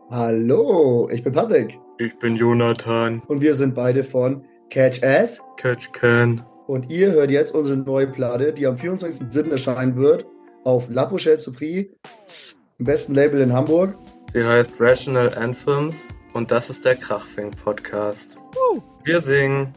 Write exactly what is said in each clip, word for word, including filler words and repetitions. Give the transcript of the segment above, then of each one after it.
Hallo, ich bin Patrick Ich bin Jonathan. und wir sind beide von Catch As Catch Can. und ihr hört jetzt unsere neue Platte, die am vierundzwanzigsten dritten erscheinen wird auf La Pochette Supri, dem besten Label in Hamburg. Sie heißt Rational Anthems und das ist der Krachfink Podcast. Uh. Wir singen.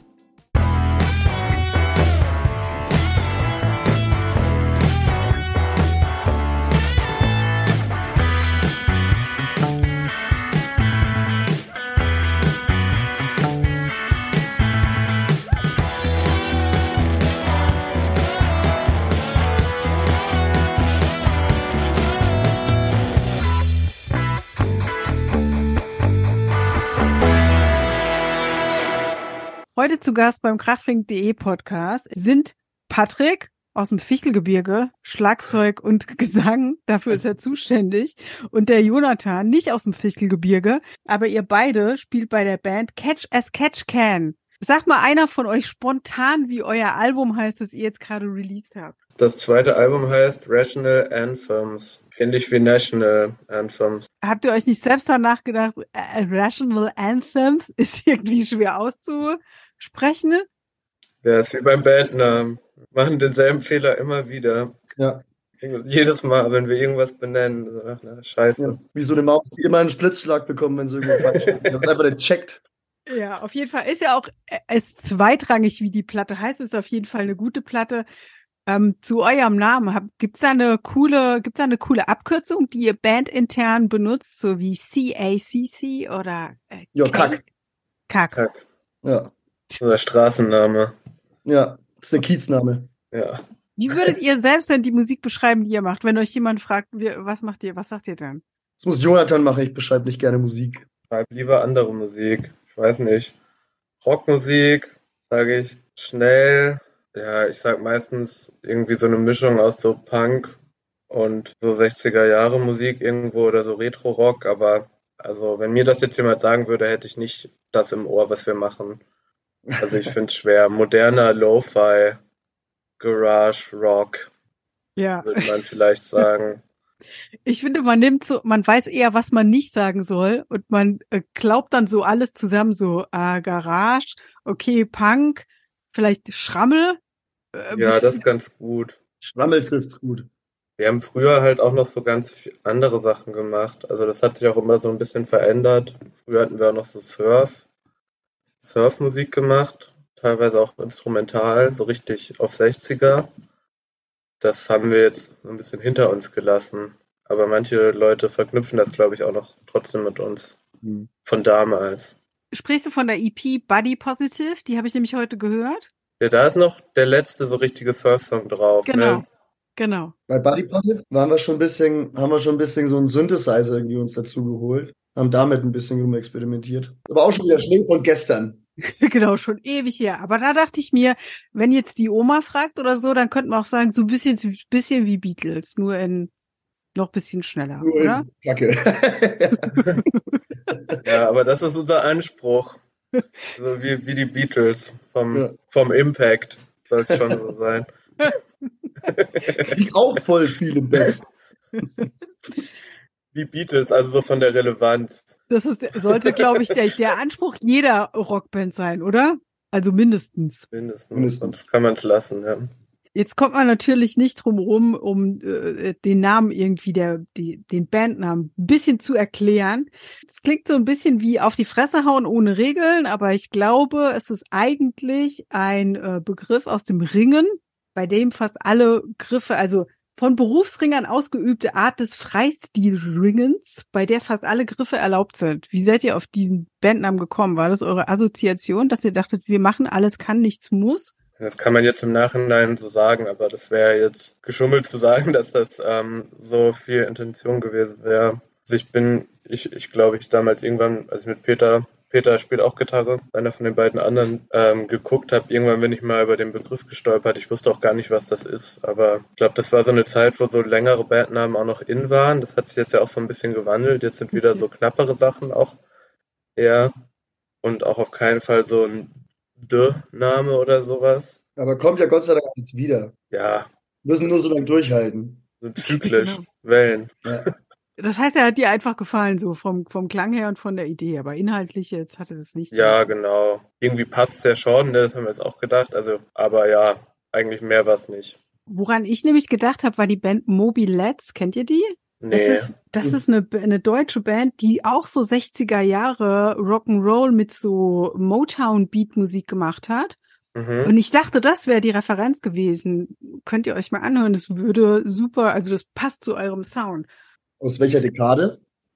Heute zu Gast beim krachfink punkt de Podcast sind Patrick aus dem Fichtelgebirge, Schlagzeug und Gesang, dafür ist er zuständig, und der Jonathan, nicht aus dem Fichtelgebirge, aber ihr beide spielt bei der Band Catch As Catch Can. Sag mal einer von euch spontan, wie euer Album heißt, das ihr jetzt gerade released habt. Das zweite Album heißt Rational Anthems. Ähnlich wie National Anthems. Habt ihr euch nicht selbst danach gedacht, äh, Rational Anthems ist irgendwie schwer auszusprechen? Ja, ist wie beim Bandnamen. Wir machen denselben Fehler immer wieder. Ja. Jedes Mal, wenn wir irgendwas benennen. Ach, na, scheiße. Ja. Wie so eine Maus, die immer einen Splitzschlag bekommt, wenn sie irgendwo falsch ist. Die haben es einfach nicht checkt. Ja, auf jeden Fall ist ja auch, es ist zweitrangig, wie die Platte heißt, ist auf jeden Fall eine gute Platte. Ähm, zu eurem Namen, hab, gibt's da eine coole, gibt's da eine coole Abkürzung, die ihr bandintern benutzt, so wie C A C C oder äh, Ja, Kack. Kack. Kack. Ja. Unser Straßenname. Ja, das ist der Kiezname. Ja. Wie würdet ihr selbst denn die Musik beschreiben, die ihr macht? Wenn euch jemand fragt, wie, was macht ihr, was sagt ihr dann? Das muss Jonathan machen, ich beschreibe nicht gerne Musik. Schreib lieber andere Musik. Ich weiß nicht. Rockmusik, sage ich. Schnell. Ja, ich sag meistens irgendwie so eine Mischung aus so Punk und so sechziger Jahre Musik irgendwo oder so Retro-Rock, aber also wenn mir das jetzt jemand sagen würde, hätte ich nicht das im Ohr, was wir machen. Also ich finde es schwer. Moderner Lo-Fi, Garage Rock, Ja. würde man vielleicht sagen. Ich finde, man nimmt so, man weiß eher, was man nicht sagen soll und man äh, glaubt dann so alles zusammen, so äh, Garage, okay, Punk, vielleicht Schrammel. Äh, Ja, das bisschen- ist ganz gut. Schwammel trifft's gut. Wir haben früher halt auch noch so ganz viel andere Sachen gemacht. Also das hat sich auch immer so ein bisschen verändert. Früher hatten wir auch noch so Surf, Surfmusik gemacht, teilweise auch instrumental, so richtig auf sechziger. Das haben wir jetzt so ein bisschen hinter uns gelassen. Aber manche Leute verknüpfen das, glaube ich, auch noch trotzdem mit uns. Hm. Von damals. Sprichst du von der E P Body Positive? Die habe ich nämlich heute gehört. Ja, da ist noch der letzte so richtige Surf-Song drauf. Genau, Ne? genau. Bei Body Positive waren wir schon ein bisschen, haben wir schon ein bisschen so einen Synthesizer irgendwie uns dazu geholt. Haben damit ein bisschen rumexperimentiert. Aber auch schon wieder Schnee von gestern. Genau, schon ewig her. Aber da dachte ich mir, wenn jetzt die Oma fragt oder so, dann könnte man auch sagen, so ein bisschen, bisschen wie Beatles, nur in noch ein bisschen schneller, Nur oder? in Kacke. Ja, aber das ist unser Anspruch. So wie, wie die Beatles vom, Ja. vom Impact soll es schon so sein. Liegt auch voll viel im Bett. Wie Beatles, also so von der Relevanz. Das ist, sollte, glaube ich, der, der Anspruch jeder Rockband sein, oder? Also mindestens. Mindestens. Mindestens. Sonst kann man es lassen, ja. Jetzt kommt man natürlich nicht drum rum, um äh, den Namen irgendwie, der, die, den Bandnamen ein bisschen zu erklären. Es klingt so ein bisschen wie auf die Fresse hauen ohne Regeln, aber ich glaube, es ist eigentlich ein äh, Begriff aus dem Ringen, bei dem fast alle Griffe, also von Berufsringern ausgeübte Art des Freistilringens, bei der fast alle Griffe erlaubt sind. Wie seid ihr auf diesen Bandnamen gekommen? War das eure Assoziation, dass ihr dachtet, wir machen alles kann, nichts muss? Das kann man jetzt im Nachhinein so sagen, aber das wäre jetzt geschummelt zu sagen, dass das ähm, so viel Intention gewesen wäre. Also ich bin, ich, ich glaube, ich damals irgendwann, als ich mit Peter, Peter spielt auch Gitarre, einer von den beiden anderen, ähm, geguckt habe, irgendwann bin ich mal über den Begriff gestolpert. Ich wusste auch gar nicht, was das ist, aber ich glaube, das war so eine Zeit, wo so längere Bandnamen auch noch in waren. Das hat sich jetzt ja auch so ein bisschen gewandelt. Jetzt sind wieder so knappere Sachen auch eher und auch auf keinen Fall so ein D-Name oder sowas. Aber kommt ja Gott sei Dank alles wieder. Ja, Müssen nur so lange durchhalten. so zyklisch, Genau. Wellen. Ja. das heißt, er hat dir einfach gefallen, so vom, vom Klang her und von der Idee, aber inhaltlich jetzt hatte das nicht so. Ja, genau. Irgendwie passt es ja schon, ne? Das haben wir jetzt auch gedacht. Also, aber ja, eigentlich mehr war es nicht. Woran ich nämlich gedacht habe, war die Band Moby Lads. Kennt ihr die? Das Nee. ist, das ist eine, eine deutsche Band, die auch so sechziger Jahre Rock'n'Roll mit so Motown-Beat-Musik gemacht hat. Mhm. Und ich dachte, das wäre die Referenz gewesen. Könnt ihr euch mal anhören, das würde super, also das passt zu eurem Sound. Aus welcher Dekade?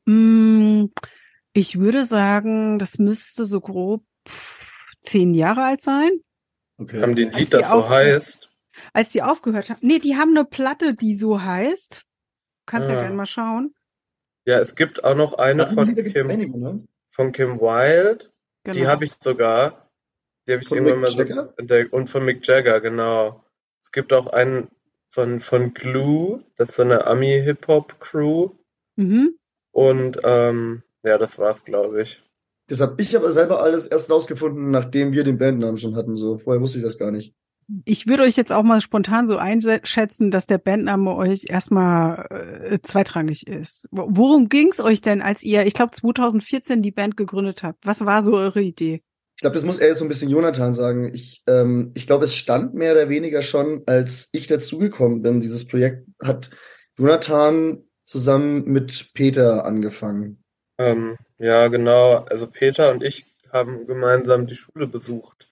Mm, ich würde sagen, das müsste so grob pff, zehn Jahre alt sein. Okay. Haben die ein Als Lied, die das so auf- heißt? Als die aufgehört haben. Nee, die haben eine Platte, die so heißt. Kannst ja Ah. gerne mal schauen. Ja, es gibt auch noch eine Ja, von Lieder gibt's Kim, einige, ne? von Kim Wilde. Die Genau. habe ich sogar. Die habe ich Von irgendwann Mick mal so Jagger? entdeckt. Und von Mick Jagger, genau. Es gibt auch einen von, von Glue, das ist so eine Ami-Hip-Hop-Crew. Mhm. Und ähm, ja, das war's, glaube ich. Das habe ich aber selber alles erst rausgefunden, nachdem wir den Bandnamen schon hatten. So, vorher wusste ich das gar nicht. Ich würde euch jetzt auch mal spontan so einschätzen, dass der Bandname euch erstmal äh, zweitrangig ist. Wo- Worum ging's euch denn, als ihr, ich glaube zwanzig vierzehn die Band gegründet habt? Was war so eure Idee? Ich glaube, das muss eher so ein bisschen Jonathan sagen. Ich, ähm, ich glaube, es stand mehr oder weniger schon, als ich dazugekommen bin. Dieses Projekt hat Jonathan zusammen mit Peter angefangen. Ähm, ja, genau. Also Peter und ich haben gemeinsam die Schule besucht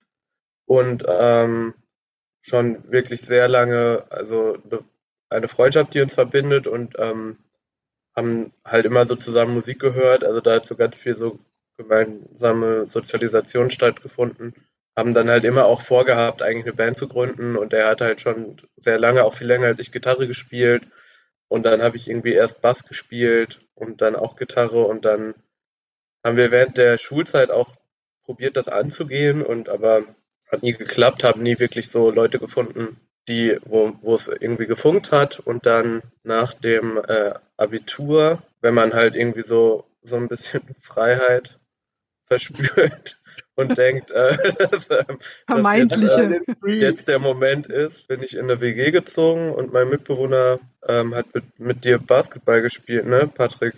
und ähm, schon wirklich sehr lange, also ne- eine Freundschaft, die uns verbindet und ähm, haben halt immer so zusammen Musik gehört. Also da hat so ganz viel so gemeinsame Sozialisation stattgefunden. Haben dann halt immer auch vorgehabt, eigentlich eine Band zu gründen und er hat halt schon sehr lange, auch viel länger als ich, Gitarre gespielt. Und dann habe ich irgendwie erst Bass gespielt und dann auch Gitarre und dann haben wir während der Schulzeit auch probiert, das anzugehen und aber hat nie geklappt, haben nie wirklich so Leute gefunden, die, wo, wo es irgendwie gefunkt hat. Und dann nach dem äh, Abitur, wenn man halt irgendwie so, so ein bisschen Freiheit verspürt und denkt, äh, dass, ähm, dass jetzt, Vermeintliche. äh, jetzt der Moment ist, bin ich in eine W G gezogen und mein Mitbewohner ähm, hat mit, mit dir Basketball gespielt, ne, Patrick?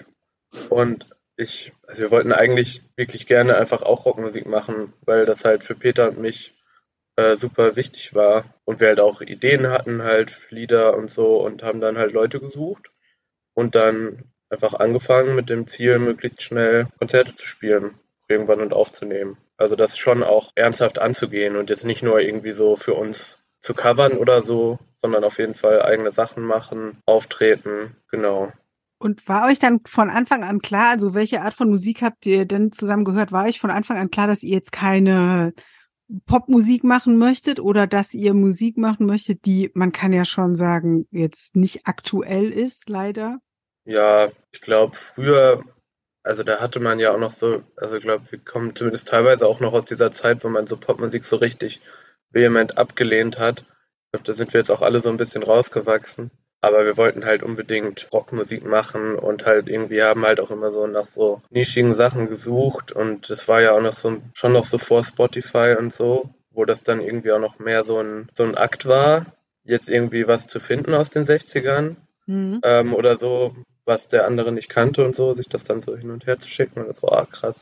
Und ich, also wir wollten eigentlich wirklich gerne einfach auch Rockmusik machen, weil das halt für Peter und mich äh, super wichtig war und wir halt auch Ideen hatten halt für Lieder und so und haben dann halt Leute gesucht und dann einfach angefangen mit dem Ziel, möglichst schnell Konzerte zu spielen, irgendwann und aufzunehmen. Also das schon auch ernsthaft anzugehen und jetzt nicht nur irgendwie so für uns zu covern oder so, sondern auf jeden Fall eigene Sachen machen, auftreten, genau. Und war euch dann von Anfang an klar, also welche Art von Musik habt ihr denn zusammen gehört? War euch von Anfang an klar, dass ihr jetzt keine Popmusik machen möchtet oder dass ihr Musik machen möchtet, die, man kann ja schon sagen, jetzt nicht aktuell ist, leider? Ja, ich glaube, früher, also da hatte man ja auch noch so, also ich glaube, wir kommen zumindest teilweise auch noch aus dieser Zeit, wo man so Popmusik so richtig vehement abgelehnt hat. Ich glaube, da sind wir jetzt auch alle so ein bisschen rausgewachsen. Aber wir wollten halt unbedingt Rockmusik machen und halt irgendwie haben halt auch immer so nach so nischigen Sachen gesucht und das war ja auch noch so, schon noch so vor Spotify und so, wo das dann irgendwie auch noch mehr so ein, so ein Akt war, jetzt irgendwie was zu finden aus den sechzigern Mhm. ähm, oder so, was der andere nicht kannte und so, sich das dann so hin und her zu schicken und so, ah krass,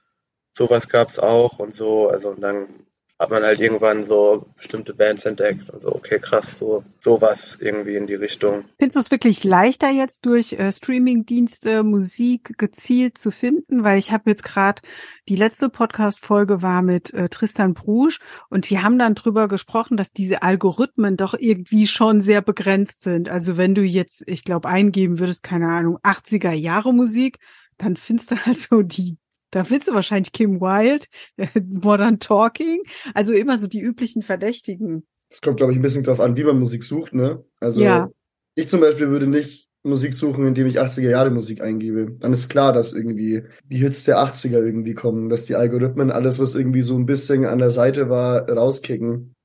sowas gab's auch und so, also und dann hat man halt irgendwann so bestimmte Bands entdeckt und so, okay, krass, so sowas irgendwie in die Richtung. Findest du es wirklich leichter jetzt durch äh, Streaming-Dienste Musik gezielt zu finden? Weil ich habe jetzt gerade, die letzte Podcast-Folge war mit äh, Tristan Brusch und wir haben dann drüber gesprochen, dass diese Algorithmen doch irgendwie schon sehr begrenzt sind. Also wenn du jetzt, ich glaube, eingeben würdest, keine Ahnung, achtziger Jahre Musik, dann findest du halt so die, da findest du wahrscheinlich Kim Wilde, äh, Modern Talking, also immer so die üblichen Verdächtigen. Es kommt, glaube ich, ein bisschen drauf an, wie man Musik sucht, ne? Also Ja. ich zum Beispiel würde nicht Musik suchen, indem ich achtziger Jahre Musik eingebe. Dann ist klar, dass irgendwie die Hits der achtziger irgendwie kommen, dass die Algorithmen alles, was irgendwie so ein bisschen an der Seite war, rauskicken.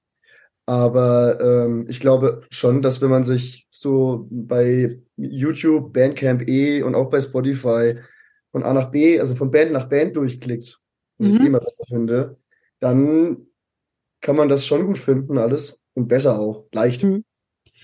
Aber ähm, ich glaube schon, dass wenn man sich so bei YouTube, Bandcamp E und auch bei Spotify von A nach B, also von Band nach Band durchklickt, was ich Mhm. eh immer besser finde, dann kann man das schon gut finden, alles. Und besser auch. Leicht. Mhm.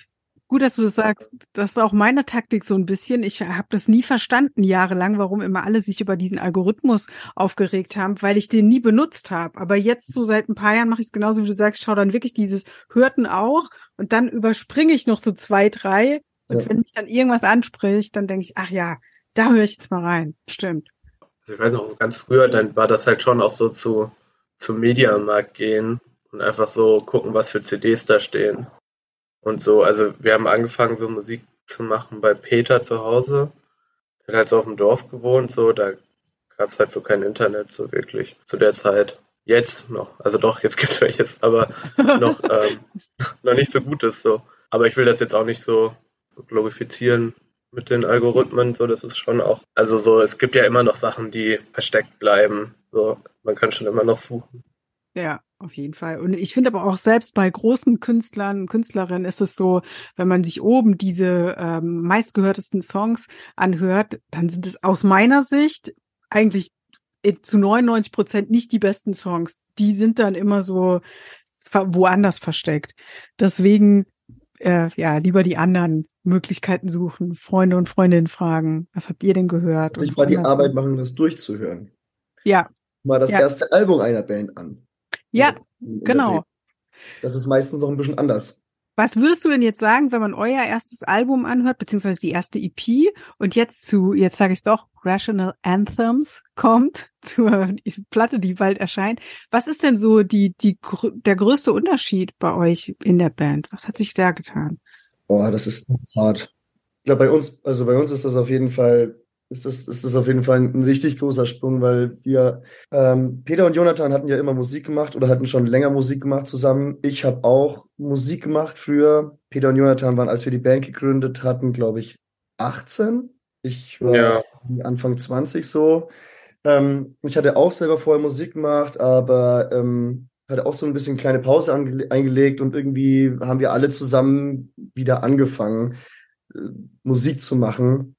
Gut, dass du das sagst. Das ist auch meine Taktik so ein bisschen. Ich habe das nie verstanden jahrelang, warum immer alle sich über diesen Algorithmus aufgeregt haben, weil ich den nie benutzt habe. Aber jetzt so seit ein paar Jahren mache ich es genauso, wie du sagst, schau dann wirklich dieses Hörten auch und dann überspringe ich noch so zwei, drei. Und Ja. wenn mich dann irgendwas anspricht, dann denke ich, ach ja, da höre ich jetzt mal rein. Stimmt. Also ich weiß noch, so ganz früher, dann war das halt schon auch so zu, zum Mediamarkt gehen und einfach so gucken, was für C Ds da stehen. Und so, also wir haben angefangen, so Musik zu machen bei Peter zu Hause. Er hat halt so auf dem Dorf gewohnt, so, da gab es halt so kein Internet, so wirklich, zu der Zeit. Jetzt noch, also doch, jetzt gibt es welches, aber noch, ähm, noch nicht so gut ist, so. Aber ich will das jetzt auch nicht so glorifizieren mit den Algorithmen, so, das ist schon auch, also so, es gibt ja immer noch Sachen, die versteckt bleiben, so, man kann schon immer noch suchen. Ja, auf jeden Fall. Und ich finde aber auch selbst bei großen Künstlern und Künstlerinnen ist es so, wenn man sich oben diese ähm, meistgehörtesten Songs anhört, dann sind es aus meiner Sicht eigentlich zu neunundneunzig Prozent nicht die besten Songs. Die sind dann immer so ver- woanders versteckt. Deswegen, äh, ja, lieber die anderen Möglichkeiten suchen, Freunde und Freundinnen fragen, was habt ihr denn gehört? Sich Und mal die andersrum. Arbeit machen, das durchzuhören. Ja, Mal das Ja. erste Album einer Band an. ja, In der genau. Band. Das ist meistens noch ein bisschen anders. Was würdest du denn jetzt sagen, wenn man euer erstes Album anhört, beziehungsweise die erste E P und jetzt zu, jetzt sage ich es doch, Rational Anthems kommt, zur Platte, die bald erscheint. Was ist denn so die, die, gr- der größte Unterschied bei euch in der Band? Was hat sich da getan? Boah, das ist, das ist hart. Ich glaube, bei uns, also bei uns ist das auf jeden Fall, ist das, ist das auf jeden Fall ein richtig großer Sprung, weil wir, ähm, Peter und Jonathan hatten ja immer Musik gemacht oder hatten schon länger Musik gemacht zusammen. Ich habe auch Musik gemacht früher. Peter und Jonathan waren, als wir die Band gegründet hatten, glaube ich, achtzehn. Ich war Ja, Anfang zwanzig so. Ähm, ich hatte auch selber vorher Musik gemacht, aber ähm, hatte auch so ein bisschen kleine Pause ange eingelegt und irgendwie haben wir alle zusammen wieder angefangen, äh, Musik zu machen.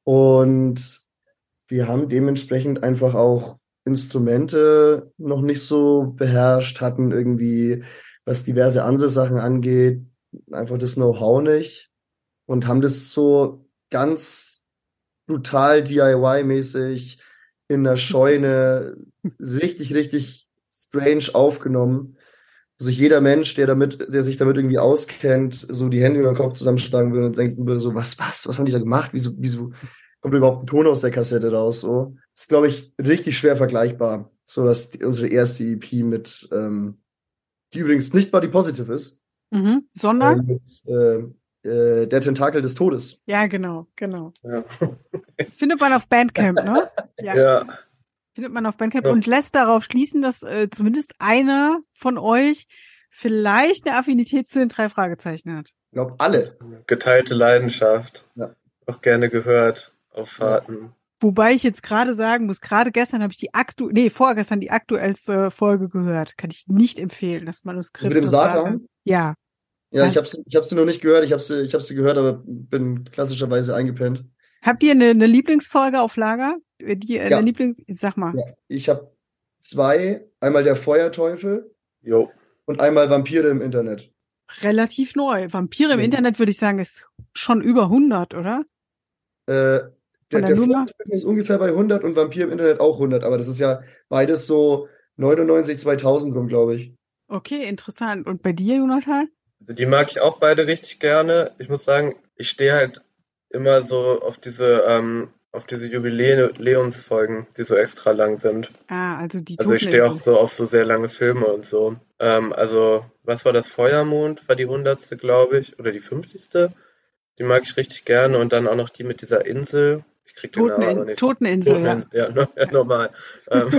Und wir haben dementsprechend einfach auch Instrumente noch nicht so beherrscht, hatten irgendwie, was diverse andere Sachen angeht, einfach das Know-how nicht und haben das so ganz brutal D I Y-mäßig in der Scheune richtig, richtig strange aufgenommen, wo sich jeder Mensch, der damit, der sich damit irgendwie auskennt, so die Hände über den Kopf zusammenschlagen würde und denken würde so, was, was, was haben die da gemacht? Wieso, wieso kommt überhaupt ein Ton aus der Kassette raus? So, das ist, glaube ich, richtig schwer vergleichbar. So, dass die, unsere erste E P mit, ähm, die übrigens nicht Body Positive ist, Mhm. äh, Sondern? mit äh, äh, der Tentakel des Todes. Ja, genau, genau. ja, Findet man auf Bandcamp, ne? Ja, ja, findet man auf Bandcamp Ja. und lässt darauf schließen, dass äh, zumindest einer von euch vielleicht eine Affinität zu den drei Fragezeichen hat. Ich glaube, alle. geteilte Leidenschaft, Ja. auch gerne gehört auf Fahrten. Wobei ich jetzt gerade sagen muss, gerade gestern habe ich die aktu, nee, vorgestern die aktuellste Folge gehört. Kann ich nicht empfehlen, das Manuskript. Das mit dem des Satan? Ja. Ja, Ja. ich habe sie, ich hab sie noch nicht gehört. Ich habe sie, ich hab sie gehört, aber bin klassischerweise eingepennt. Habt ihr eine, eine Lieblingsfolge auf Lager? Die, äh, Ja. eine Lieblings, sag mal. Ja, ich habe zwei. Einmal der Feuerteufel Jo, und einmal Vampire im Internet. Relativ neu. Vampire im Ja. Internet würde ich sagen, ist schon über hundert, oder? Äh, der Von der der Nummer? Feuerteufel ist ungefähr bei hundert und Vampir im Internet auch hundert. Aber das ist ja beides so neunundneunzig, zweitausend rum, glaube ich. Okay, interessant. Und bei dir, Jonathan? also die mag ich auch beide richtig gerne. Ich muss sagen, ich stehe halt immer so auf diese, ähm, auf diese Jubiläumsfolgen, die so extra lang sind. Ah, also die Also ich stehe auch Toteninsel. so auf so sehr lange Filme und so. Ähm, also, was war das? Feuermond war die hundertste, glaube ich, oder die fünfzigste. Die mag ich richtig gerne. Und dann auch noch die mit dieser Insel. Ich krieg den Namen aber Totenin nicht. Toteninsel, ja. Toteninsel, ja, no, ja, normal. Ähm,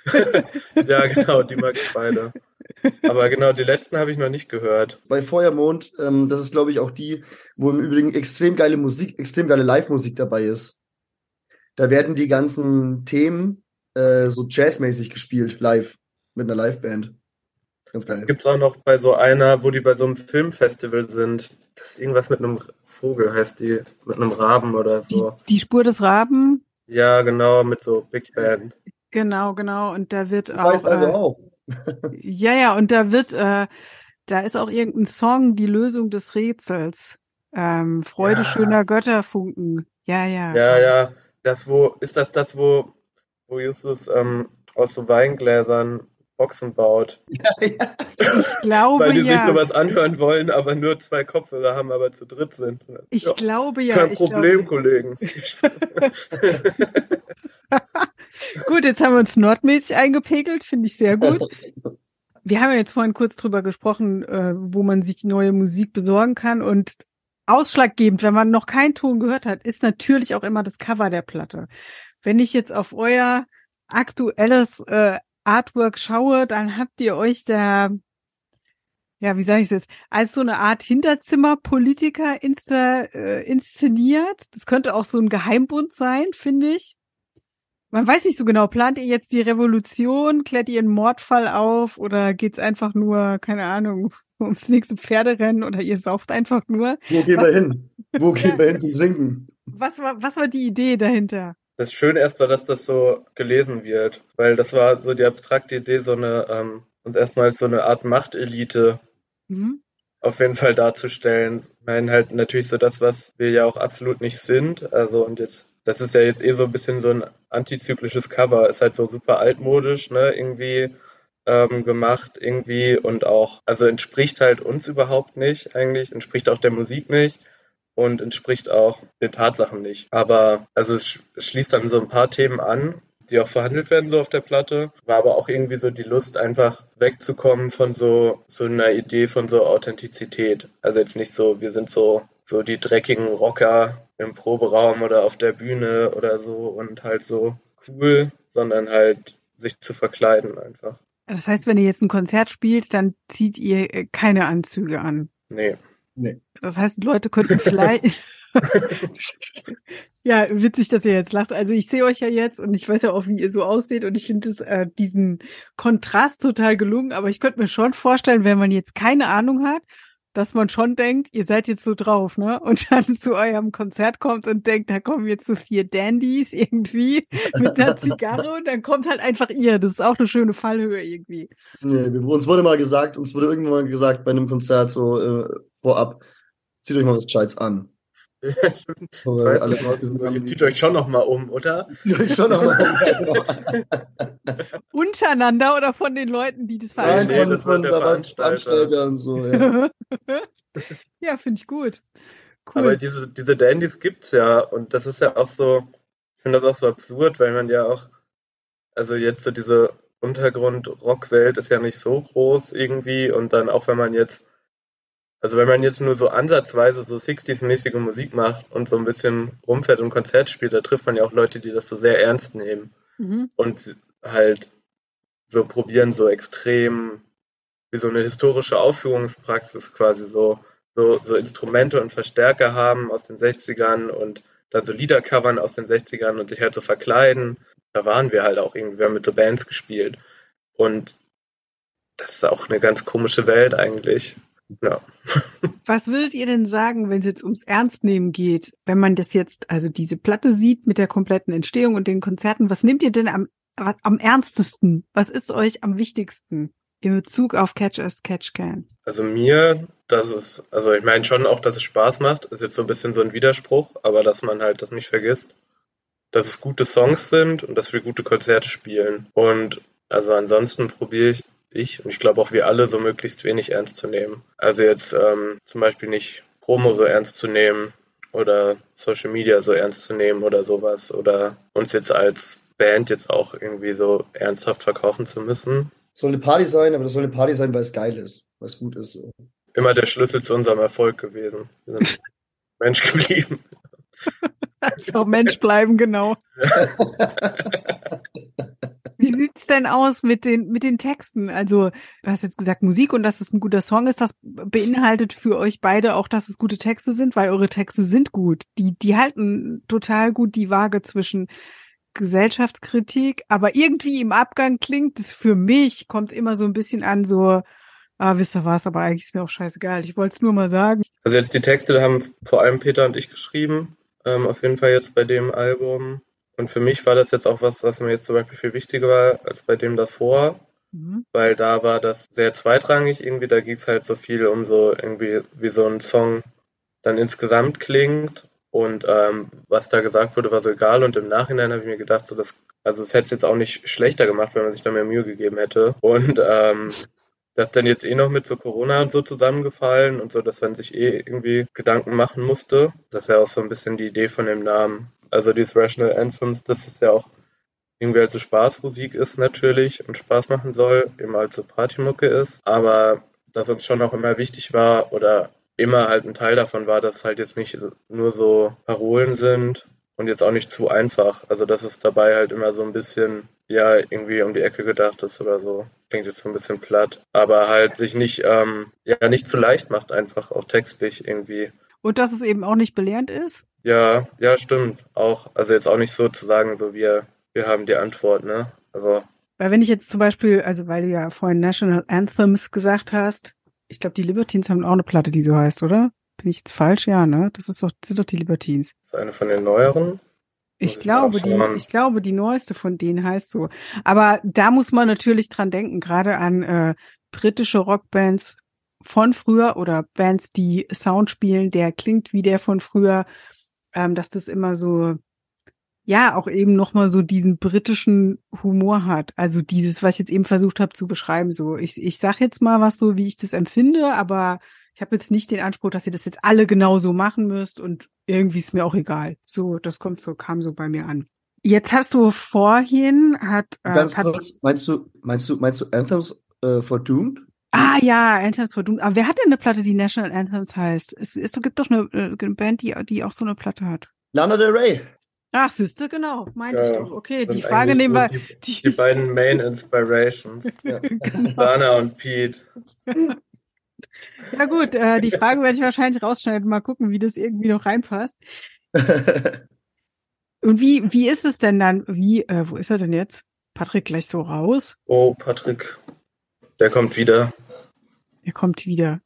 ja, genau, die mag ich beide. Aber genau, die letzten habe ich noch nicht gehört. Bei Feuermond, ähm, das ist, glaube ich, auch die, wo im Übrigen extrem geile Musik, extrem geile Live-Musik dabei ist. Da werden die ganzen Themen äh, so jazzmäßig gespielt, live, mit einer Liveband. Ganz geil. Gibt's auch noch bei so einer, wo die bei so einem Filmfestival sind. Das ist irgendwas mit einem Vogel, heißt die, mit einem Raben oder Die, so. die Spur des Raben. Ja, genau, mit so Big Band. Genau, genau. Und da wird Du auch. weißt also äh, auch. Ja, ja, und da wird, äh, da ist auch irgendein Song, die Lösung des Rätsels. Ähm, Freude Ja. schöner Götterfunken. Ja, ja. Ja, ja, das wo, ist das das, wo, wo Justus ähm, aus so Weingläsern Boxen baut? Ich glaube Weil die sich ja. sowas anhören wollen, aber nur zwei Kopfhörer haben, aber zu dritt sind. Ich Ja, glaube ja. kein ich Problem, glaube. Kollegen. Gut, jetzt haben wir uns nordmäßig eingepegelt, finde ich sehr gut. Wir haben ja jetzt vorhin kurz drüber gesprochen, äh, wo man sich neue Musik besorgen kann, und ausschlaggebend, wenn man noch keinen Ton gehört hat, ist natürlich auch immer das Cover der Platte. Wenn ich jetzt auf euer aktuelles äh, Artwork schaue, dann habt ihr euch da, ja, wie sage ich es jetzt, als so eine Art Hinterzimmerpolitiker insta, äh, inszeniert. Das könnte auch so ein Geheimbund sein, finde ich. Man weiß nicht so genau, plant ihr jetzt die Revolution, klärt ihr einen Mordfall auf oder geht's einfach nur, keine Ahnung, ums nächste Pferderennen oder ihr sauft einfach nur? Wo gehen Was- wir hin? Wo gehen Ja. wir hin zum Trinken? Was war, was war die Idee dahinter? Das Schöne erst war, dass das so gelesen wird, weil das war so die abstrakte Idee, so eine, ähm, uns erstmal als so eine Art Machtelite Mhm. auf jeden Fall darzustellen. Ich meine halt natürlich so das, was wir ja auch absolut nicht sind. Also und jetzt, das ist ja jetzt eh so ein bisschen so ein antizyklisches Cover, ist halt so super altmodisch, ne, irgendwie ähm, gemacht, irgendwie und auch, also entspricht halt uns überhaupt nicht eigentlich, entspricht auch der Musik nicht und entspricht auch den Tatsachen nicht. Aber also es sch- es schließt dann so ein paar Themen an, die auch verhandelt werden so auf der Platte. War aber auch irgendwie so die Lust, einfach wegzukommen von so, so einer Idee von so Authentizität. Also jetzt nicht so, wir sind so, so die dreckigen Rocker im Proberaum oder auf der Bühne oder so und halt so cool, sondern halt sich zu verkleiden einfach. Das heißt, wenn ihr jetzt ein Konzert spielt, dann zieht ihr äh, keine Anzüge an. Nee. Nee. Das heißt, Leute könnten vielleicht. Ja, witzig, dass ihr jetzt lacht. Also ich sehe euch ja jetzt und ich weiß ja auch, wie ihr so aussieht, und ich finde es äh, diesen Kontrast total gelungen. Aber ich könnte mir schon vorstellen, wenn man jetzt keine Ahnung hat, dass man schon denkt, ihr seid jetzt so drauf, ne? Und dann zu eurem Konzert kommt und denkt, da kommen jetzt so vier Dandys irgendwie mit einer Zigarre und dann kommt halt einfach ihr. Das ist auch eine schöne Fallhöhe irgendwie. Nee, wir, uns wurde mal gesagt, uns wurde irgendwann mal gesagt bei einem Konzert so äh, vorab, zieht euch mal was Gescheites an. Ja, stimmt. Ich So, weil weiß alle nicht, draußen ihr haben- zieht euch schon noch mal um, oder? Zieht euch schon noch mal an. Untereinander oder von den Leuten, die das Nein, Nee, veranstalten? von, das wird von der da was Veranstalter. Veranstalter und so, ja. Ja, finde ich gut. Aber Cool. diese, diese Dandys gibt's ja und das ist ja auch so, ich finde das auch so absurd, weil man ja auch, also jetzt so diese Untergrund-Rock-Welt ist ja nicht so groß irgendwie und dann auch wenn man jetzt, also wenn man jetzt nur so ansatzweise so sechziger-mäßige Musik macht und so ein bisschen rumfährt und Konzert spielt, da trifft man ja auch Leute, die das so sehr ernst nehmen Mhm. und halt so probieren, so extrem wie so eine historische Aufführungspraxis quasi so, so, so Instrumente und Verstärker haben aus den sechzigern und dann so Lieder covern aus den sechzigern und sich halt so verkleiden. Da waren wir halt auch irgendwie, wir haben mit so Bands gespielt. Und das ist auch eine ganz komische Welt eigentlich. Ja. Was würdet ihr denn sagen, wenn es jetzt ums Ernstnehmen geht, wenn man das jetzt, also diese Platte sieht mit der kompletten Entstehung und den Konzerten, was nehmt ihr denn am, was, am ernstesten? Was ist euch am wichtigsten in Bezug auf Catch as Catch Can? Also mir, dass es, also ich meine schon auch, dass es Spaß macht, ist jetzt so ein bisschen so ein Widerspruch, aber dass man halt das nicht vergisst, dass es gute Songs sind und dass wir gute Konzerte spielen. Und also ansonsten probiere ich, ich und ich glaube auch wir alle, so möglichst wenig ernst zu nehmen. Also jetzt ähm, zum Beispiel nicht Promo so ernst zu nehmen oder Social Media so ernst zu nehmen oder sowas oder uns jetzt als Band jetzt auch irgendwie so ernsthaft verkaufen zu müssen. Es soll eine Party sein, aber das soll eine Party sein, weil es geil ist, weil es gut ist. So. Immer der Schlüssel zu unserem Erfolg gewesen. Wir sind Mensch geblieben. Einfach Mensch bleiben, genau. Wie sieht's denn aus mit den mit den Texten? Also, du hast jetzt gesagt Musik und dass es ein guter Song ist. Das beinhaltet für euch beide auch, dass es gute Texte sind, weil eure Texte sind gut. Die die halten total gut die Waage zwischen Gesellschaftskritik, aber irgendwie im Abgang klingt es für mich, kommt immer so ein bisschen an so, ah, wisst ihr was, aber eigentlich ist mir auch scheißegal. Ich wollte es nur mal sagen. Also jetzt die Texte haben vor allem Peter und ich geschrieben, ähm, auf jeden Fall jetzt bei dem Album. Und für mich war das jetzt auch was, was mir jetzt zum Beispiel viel wichtiger war als bei dem davor, Mhm. weil da war das sehr zweitrangig irgendwie, da ging es halt so viel um so irgendwie wie so ein Song dann insgesamt klingt. Und ähm, was da gesagt wurde, war so egal. Und im Nachhinein habe ich mir gedacht, so das, also es hätte es jetzt auch nicht schlechter gemacht, wenn man sich da mehr Mühe gegeben hätte. Und ähm, das dann jetzt eh noch mit so Corona und so zusammengefallen und so, dass man sich eh irgendwie Gedanken machen musste. Das ist ja auch so ein bisschen die Idee von dem Namen. Also die Thrational Anthems, das ist ja auch irgendwie halt so Spaßmusik ist natürlich und Spaß machen soll, eben halt so Partymucke ist. Aber dass uns schon auch immer wichtig war oder immer halt ein Teil davon war, dass es halt jetzt nicht nur so Parolen sind und jetzt auch nicht zu einfach. Also dass es dabei halt immer so ein bisschen, ja, irgendwie um die Ecke gedacht ist oder so. Klingt jetzt so ein bisschen platt. Aber halt sich nicht, ähm, ja, nicht zu leicht macht, einfach auch textlich irgendwie. Und dass es eben auch nicht belehrend ist? Ja, ja, stimmt. Auch, also jetzt auch nicht so zu sagen, so wir, wir haben die Antwort, ne? Also. Weil wenn ich jetzt zum Beispiel, also weil du ja vorhin National Anthems gesagt hast, ich glaube, die Libertines haben auch eine Platte, die so heißt, oder? Bin ich jetzt falsch? Ja, ne? Das ist doch, sind doch die Libertines. Das ist eine von den neueren. Ich glaube, die, ich glaube, die neueste von denen heißt so. Aber da muss man natürlich dran denken, gerade an äh, britische Rockbands von früher oder Bands, die Sound spielen, der klingt wie der von früher, ähm, dass das immer so, ja, auch eben nochmal so diesen britischen Humor hat. Also dieses, was ich jetzt eben versucht habe zu beschreiben, so ich, ich sag jetzt mal was so, wie ich das empfinde, aber ich habe jetzt nicht den Anspruch, dass ihr das jetzt alle genau so machen müsst und irgendwie ist mir auch egal. So, das kommt so, kam so bei mir an. Jetzt hast du vorhin, hat... Äh, Ganz hat, kurz, meinst du, meinst du, meinst du Anthems äh, for Doomed? Ah ja, Anthems for Doomed. Aber wer hat denn eine Platte, die National Anthems heißt? Es, es gibt doch eine, eine Band, die, die auch so eine Platte hat. Lana Del Rey. Ach, siehste, genau, meinte ja, ich doch. Okay, die Frage nehmen wir. Die, die, die beiden Main Inspirations. Ja. Genau. Lana und Pete. Ja gut, äh, die Frage werde ich wahrscheinlich rausschneiden. Mal gucken, wie das irgendwie noch reinpasst. Und wie wie ist es denn dann? Wie äh, wo ist er denn jetzt? Patrick gleich so raus? Oh, Patrick, der kommt wieder. Er kommt wieder.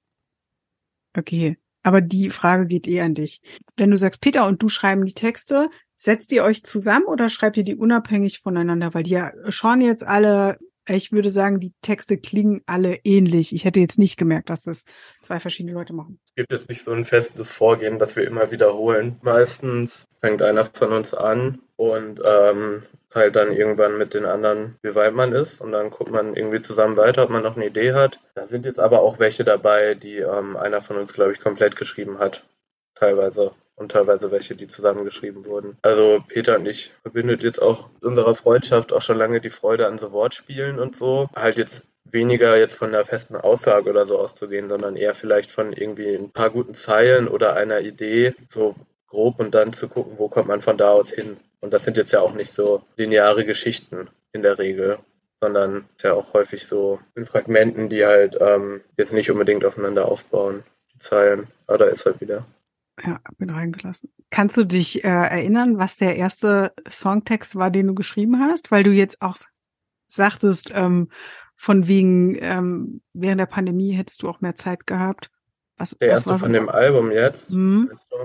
Okay, aber die Frage geht eh an dich. Wenn du sagst, Peter und du schreiben die Texte, setzt ihr euch zusammen oder schreibt ihr die unabhängig voneinander? Weil die ja schon jetzt alle, ich würde sagen, die Texte klingen alle ähnlich. Ich hätte jetzt nicht gemerkt, dass das zwei verschiedene Leute machen. Es gibt jetzt nicht so ein festes Vorgehen, das wir immer wiederholen. Meistens fängt einer von uns an und ähm, teilt dann irgendwann mit den anderen, wie weit man ist. Und dann guckt man irgendwie zusammen weiter, ob man noch eine Idee hat. Da sind jetzt aber auch welche dabei, die ähm, einer von uns, glaube ich, komplett geschrieben hat. Teilweise. Und teilweise welche, die zusammengeschrieben wurden. Also Peter und ich verbindet jetzt auch unserer Freundschaft auch schon lange die Freude an so Wortspielen und so. Halt jetzt weniger jetzt von einer festen Aussage oder so auszugehen, sondern eher vielleicht von irgendwie ein paar guten Zeilen oder einer Idee, so grob und dann zu gucken, wo kommt man von da aus hin. Und das sind jetzt ja auch nicht so lineare Geschichten in der Regel, sondern ist ja auch häufig so in Fragmenten, die halt ähm, jetzt nicht unbedingt aufeinander aufbauen, die Zeilen. Aber da ist halt wieder. Ja, bin reingelassen. Kannst du dich äh, erinnern, was der erste Songtext war, den du geschrieben hast? Weil du jetzt auch sagtest, ähm, von wegen, ähm, während der Pandemie hättest du auch mehr Zeit gehabt. Was, der was erste war von dem Album jetzt? Mhm.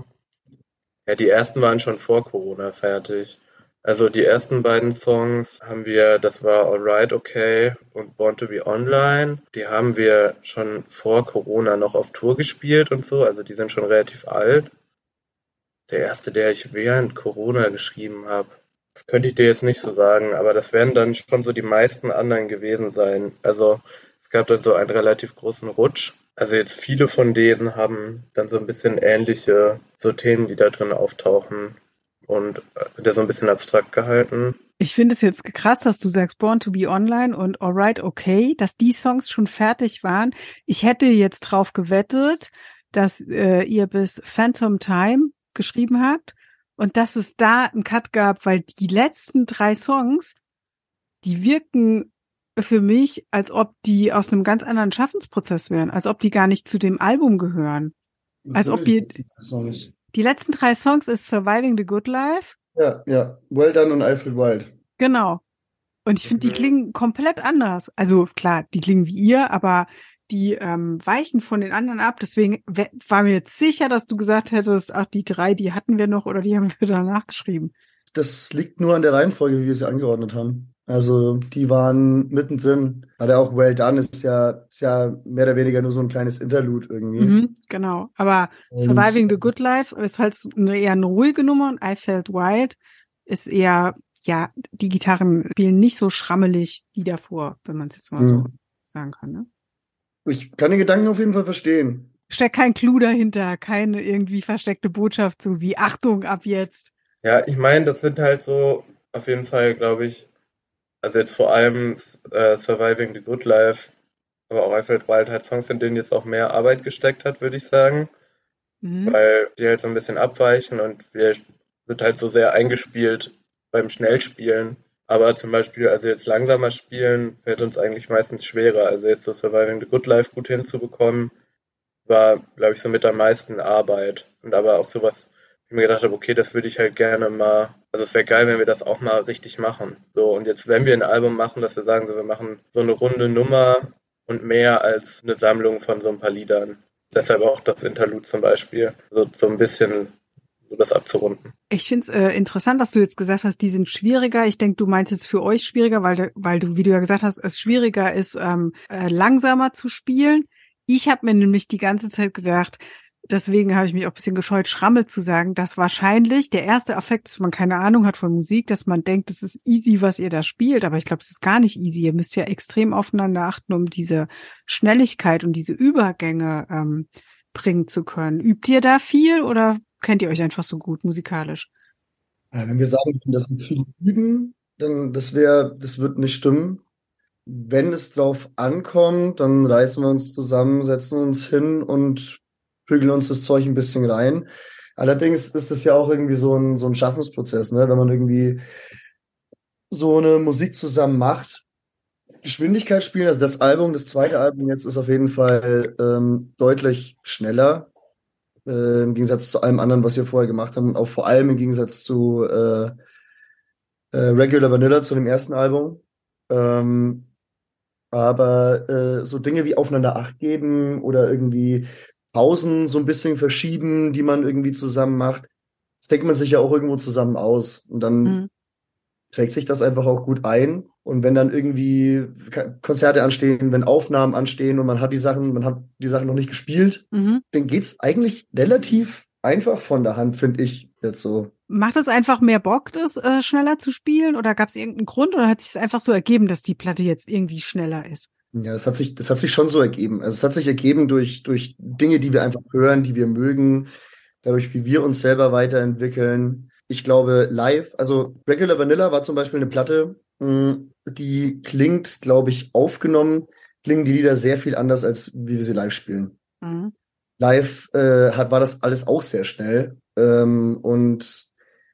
Ja, die ersten waren schon vor Corona fertig. Also die ersten beiden Songs haben wir, das war Alright Okay und Born to Be Online. Die haben wir schon vor Corona noch auf Tour gespielt und so, also die sind schon relativ alt. Der erste, der ich während Corona geschrieben habe, das könnte ich dir jetzt nicht so sagen, aber das werden dann schon so die meisten anderen gewesen sein. Also es gab dann so einen relativ großen Rutsch. Also jetzt viele von denen haben dann so ein bisschen ähnliche so Themen, die da drin auftauchen. Und der so ein bisschen abstrakt gehalten. Ich finde es jetzt krass, dass du sagst Born to be Online und Alright Okay, dass die Songs schon fertig waren. Ich hätte jetzt drauf gewettet, dass äh, ihr bis Phantom Time geschrieben habt und dass es da einen Cut gab, weil die letzten drei Songs, die wirken für mich, als ob die aus einem ganz anderen Schaffensprozess wären, als ob die gar nicht zu dem Album gehören. Als ob ihr... Die letzten drei Songs ist Surviving the Good Life. Ja, ja. Well Done und Alfred Wild. Genau. Und ich finde, die klingen komplett anders. Also klar, die klingen wie ihr, aber die ähm, weichen von den anderen ab. Deswegen war mir jetzt sicher, dass du gesagt hättest, ach, die drei, die hatten wir noch oder die haben wir danach geschrieben. Das liegt nur an der Reihenfolge, wie wir sie angeordnet haben. Also die waren mittendrin. Gerade auch Well Done ist ja, ist ja mehr oder weniger nur so ein kleines Interlude irgendwie. Mhm, genau. Aber Und Surviving the Good Life ist halt so eine, eher eine ruhige Nummer und I Felt Wild ist eher, ja, die Gitarren spielen nicht so schrammelig wie davor, wenn man es jetzt mal so hm, sagen kann, ne? ich kann den Gedanken auf jeden Fall verstehen. Steckt kein Clou dahinter, keine irgendwie versteckte Botschaft, so wie Achtung ab jetzt. Ja, ich meine, das sind halt so auf jeden Fall, glaube ich, also jetzt vor allem äh, Surviving the Good Life, aber auch I Felt Wild halt Songs, in denen jetzt auch mehr Arbeit gesteckt hat, würde ich sagen, Mhm. weil die halt so ein bisschen abweichen und wir sind halt so sehr eingespielt beim Schnellspielen. Aber zum Beispiel, also jetzt langsamer spielen, fällt uns eigentlich meistens schwerer. Also jetzt so Surviving the Good Life gut hinzubekommen, war, glaube ich, so mit am meisten Arbeit. Und aber auch sowas, wo ich mir gedacht habe, okay, das würde ich halt gerne mal, also es wäre geil, wenn wir das auch mal richtig machen. So, und jetzt, wenn wir ein Album machen, dass wir sagen, so, wir machen so eine runde Nummer und mehr als eine Sammlung von so ein paar Liedern. Deshalb auch das Interlude zum Beispiel. So, so ein bisschen so das abzurunden. Ich finde es äh, interessant, dass du jetzt gesagt hast, die sind schwieriger. Ich denke, du meinst jetzt für euch schwieriger, weil, de- weil du, wie du ja gesagt hast, es schwieriger ist, ähm, äh, langsamer zu spielen. Ich habe mir nämlich die ganze Zeit gedacht, deswegen habe ich mich auch ein bisschen gescheut, Schrammel zu sagen, dass wahrscheinlich der erste Affekt, dass man keine Ahnung hat von Musik, dass man denkt, es ist easy, was ihr da spielt. Aber ich glaube, es ist gar nicht easy. Ihr müsst ja extrem aufeinander achten, um diese Schnelligkeit und diese Übergänge ähm, bringen zu können. Übt ihr da viel oder kennt ihr euch einfach so gut musikalisch? Ja, wenn wir sagen, dass wir viel üben, dann das wäre, das wird nicht stimmen. Wenn es drauf ankommt, dann reißen wir uns zusammen, setzen uns hin und prügeln uns das Zeug ein bisschen rein. Allerdings ist es ja auch irgendwie so ein, so ein Schaffensprozess, ne? Wenn man irgendwie so eine Musik zusammen macht. Geschwindigkeit spielen, also das Album, das zweite Album jetzt ist auf jeden Fall ähm, deutlich schneller, äh, im Gegensatz zu allem anderen, was wir vorher gemacht haben und auch vor allem im Gegensatz zu äh, äh, Regular Vanilla, zu dem ersten Album. Ähm, aber äh, so Dinge wie aufeinander Acht geben oder irgendwie Pausen so ein bisschen verschieben, die man irgendwie zusammen macht, das denkt man sich ja auch irgendwo zusammen aus. Und dann Mhm. trägt sich das einfach auch gut ein. Und wenn dann irgendwie Konzerte anstehen, wenn Aufnahmen anstehen und man hat die Sachen, man hat die Sachen noch nicht gespielt, Mhm. dann geht's eigentlich relativ einfach von der Hand, finde ich jetzt so. Macht es einfach mehr Bock, das äh, schneller zu spielen? Oder gab es irgendeinen Grund? Oder hat sich es einfach so ergeben, dass die Platte jetzt irgendwie schneller ist? Ja, das hat sich, das hat sich schon so ergeben. Also es hat sich ergeben durch, durch Dinge, die wir einfach hören, die wir mögen, dadurch, wie wir uns selber weiterentwickeln. Ich glaube, live, also Regular Vanilla war zum Beispiel eine Platte, mh, die klingt, glaube ich, aufgenommen, klingen die Lieder sehr viel anders, als wie wir sie live spielen. Mhm. Live äh, hat, war das alles auch sehr schnell. Ähm, und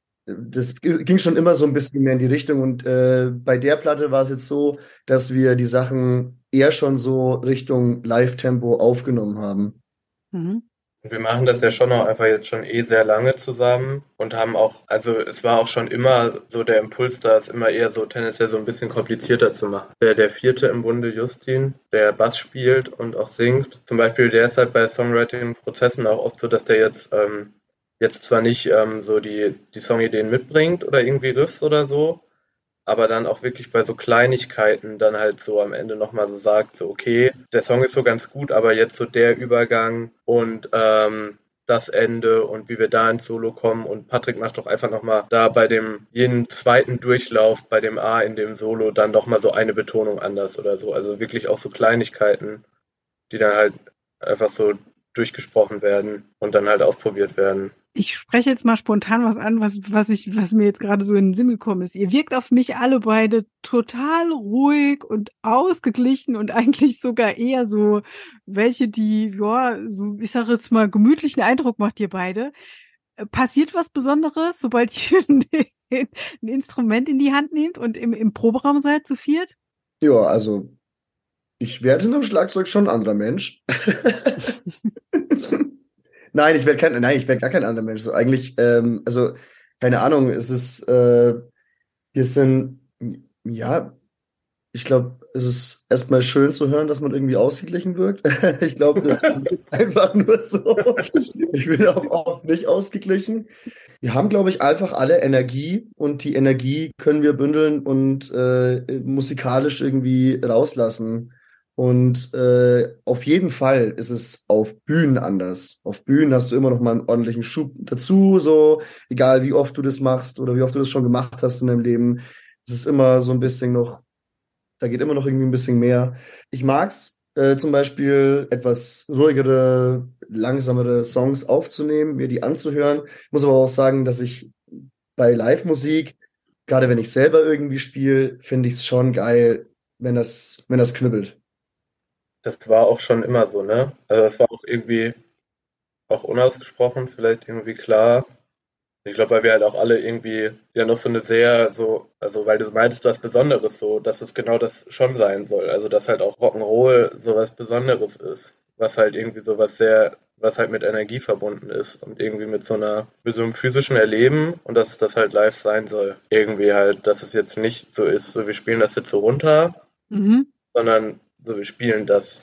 das g- ging schon immer so ein bisschen mehr in die Richtung. Und äh, bei der Platte war es jetzt so, dass wir die Sachen eher schon so Richtung Live-Tempo aufgenommen haben. Mhm. Und wir machen das ja schon auch einfach jetzt schon eh sehr lange zusammen und haben auch, also es war auch schon immer so der Impuls da, es immer eher so tendenziell so ein bisschen komplizierter zu machen. Der, der vierte im Bunde, Justin, der Bass spielt und auch singt, zum Beispiel, der ist halt bei Songwriting-Prozessen auch oft so, dass der jetzt, ähm, jetzt zwar nicht ähm, so die, die Songideen mitbringt oder irgendwie Riffs oder so, aber dann auch wirklich bei so Kleinigkeiten dann halt so am Ende nochmal so sagt, so okay, der Song ist so ganz gut, aber jetzt so der Übergang und ähm, das Ende und wie wir da ins Solo kommen und Patrick macht doch einfach nochmal da bei dem jeden zweiten Durchlauf bei dem A in dem Solo dann nochmal so eine Betonung anders oder so, also wirklich auch so Kleinigkeiten, die dann halt einfach so durchgesprochen werden und dann halt ausprobiert werden. Ich spreche jetzt mal spontan was an, was, was ich, was mir jetzt gerade so in den Sinn gekommen ist. Ihr wirkt auf mich alle beide total ruhig und ausgeglichen und eigentlich sogar eher so welche, die, ja, so, ich sage jetzt mal, gemütlichen Eindruck macht ihr beide. Äh, Passiert was Besonderes, sobald ihr ein, ein Instrument in die Hand nehmt und im, im Proberaum seid, zu viert? Ja, also ich werde am Schlagzeug schon ein anderer Mensch. Nein, ich werde kein, nein, ich werde gar kein anderer Mensch. So eigentlich, ähm, also keine Ahnung, es ist, äh, wir sind, ja, Ich glaube, es ist erstmal schön zu hören, dass man irgendwie ausgeglichen wirkt. Ich glaube, das ist einfach nur so. Ich bin auch oft nicht ausgeglichen. Wir haben, glaube ich, einfach alle Energie und die Energie können wir bündeln und äh, musikalisch irgendwie rauslassen. Und äh, auf jeden Fall ist es auf Bühnen anders. Auf Bühnen hast du immer noch mal einen ordentlichen Schub dazu, so egal wie oft du das machst oder wie oft du das schon gemacht hast in deinem Leben. Es ist immer so ein bisschen noch, da geht immer noch irgendwie ein bisschen mehr. Ich mag's äh, zum Beispiel etwas ruhigere, langsamere Songs aufzunehmen, mir die anzuhören. Ich muss aber auch sagen, dass ich bei Live-Musik, gerade wenn ich selber irgendwie spiele, finde ich es schon geil, wenn das, wenn das knüppelt. Das war auch schon immer so, ne? Also das war auch irgendwie auch unausgesprochen, vielleicht irgendwie klar. Ich glaube, weil wir halt auch alle irgendwie ja noch so eine sehr so, also weil du meintest, was Besonderes so, dass es genau das schon sein soll. Also dass halt auch Rock'n'Roll so was Besonderes ist, was halt irgendwie so was sehr, was halt mit Energie verbunden ist und irgendwie mit so einer, mit so einem physischen Erleben und dass das halt live sein soll. Irgendwie halt, dass es jetzt nicht so ist, so wir spielen das jetzt so runter, Mhm. sondern so wir spielen das.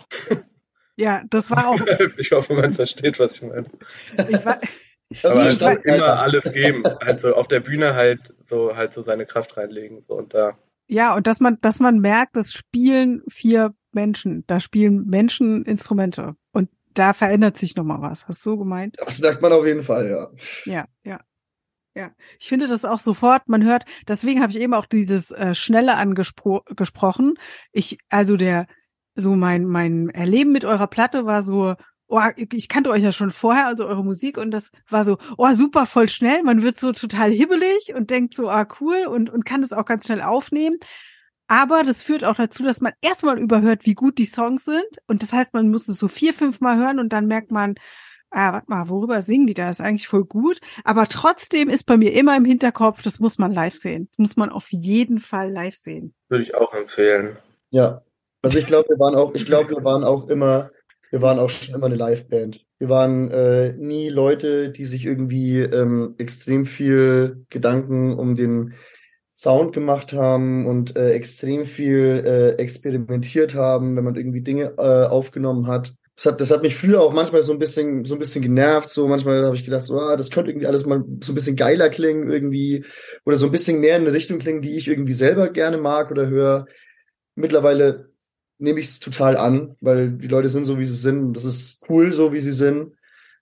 Ja, das war auch. Ich hoffe, man versteht, was ich meine. Ich war, Das Aber nee, halt ich so war, immer alles geben. Halt so auf der Bühne halt so halt so seine Kraft reinlegen. So und da. ja, und dass man, dass man merkt, das spielen vier Menschen. Da spielen Menschen Instrumente. Und da verändert sich nochmal was. Hast du gemeint? Das merkt man auf jeden Fall, ja. Ja, ja. Ja, ich finde das auch sofort, man hört, deswegen habe ich eben auch dieses äh, Schnelle angesprochen. Ich, also der, so mein, mein Erleben mit eurer Platte war so, oh, ich kannte euch ja schon vorher, also eure Musik, und das war so, oh, super, voll schnell, man wird so total hibbelig und denkt so, ah, cool, und, und kann das auch ganz schnell aufnehmen. Aber das führt auch dazu, dass man erstmal überhört, wie gut die Songs sind. Und das heißt, man muss es so vier, fünf Mal hören und dann merkt man, ah, warte mal, worüber singen die da? Ist eigentlich voll gut. Aber trotzdem ist bei mir immer im Hinterkopf, das muss man live sehen. Das muss man auf jeden Fall live sehen. Würde ich auch empfehlen. Ja. Also ich glaube, wir waren auch, ich glaube, wir waren auch immer, wir waren auch schon immer eine Liveband. Wir waren äh, nie Leute, die sich irgendwie ähm, extrem viel Gedanken um den Sound gemacht haben und äh, extrem viel äh, experimentiert haben, wenn man irgendwie Dinge äh, aufgenommen hat. Das hat, das hat mich früher auch manchmal so ein bisschen, so ein bisschen genervt. So manchmal habe ich gedacht, so, ah, das könnte irgendwie alles mal so ein bisschen geiler klingen irgendwie oder so ein bisschen mehr in eine Richtung klingen, die ich irgendwie selber gerne mag oder höre. Mittlerweile nehme ich es total an, weil die Leute sind so, wie sie sind. Das ist cool, so wie sie sind.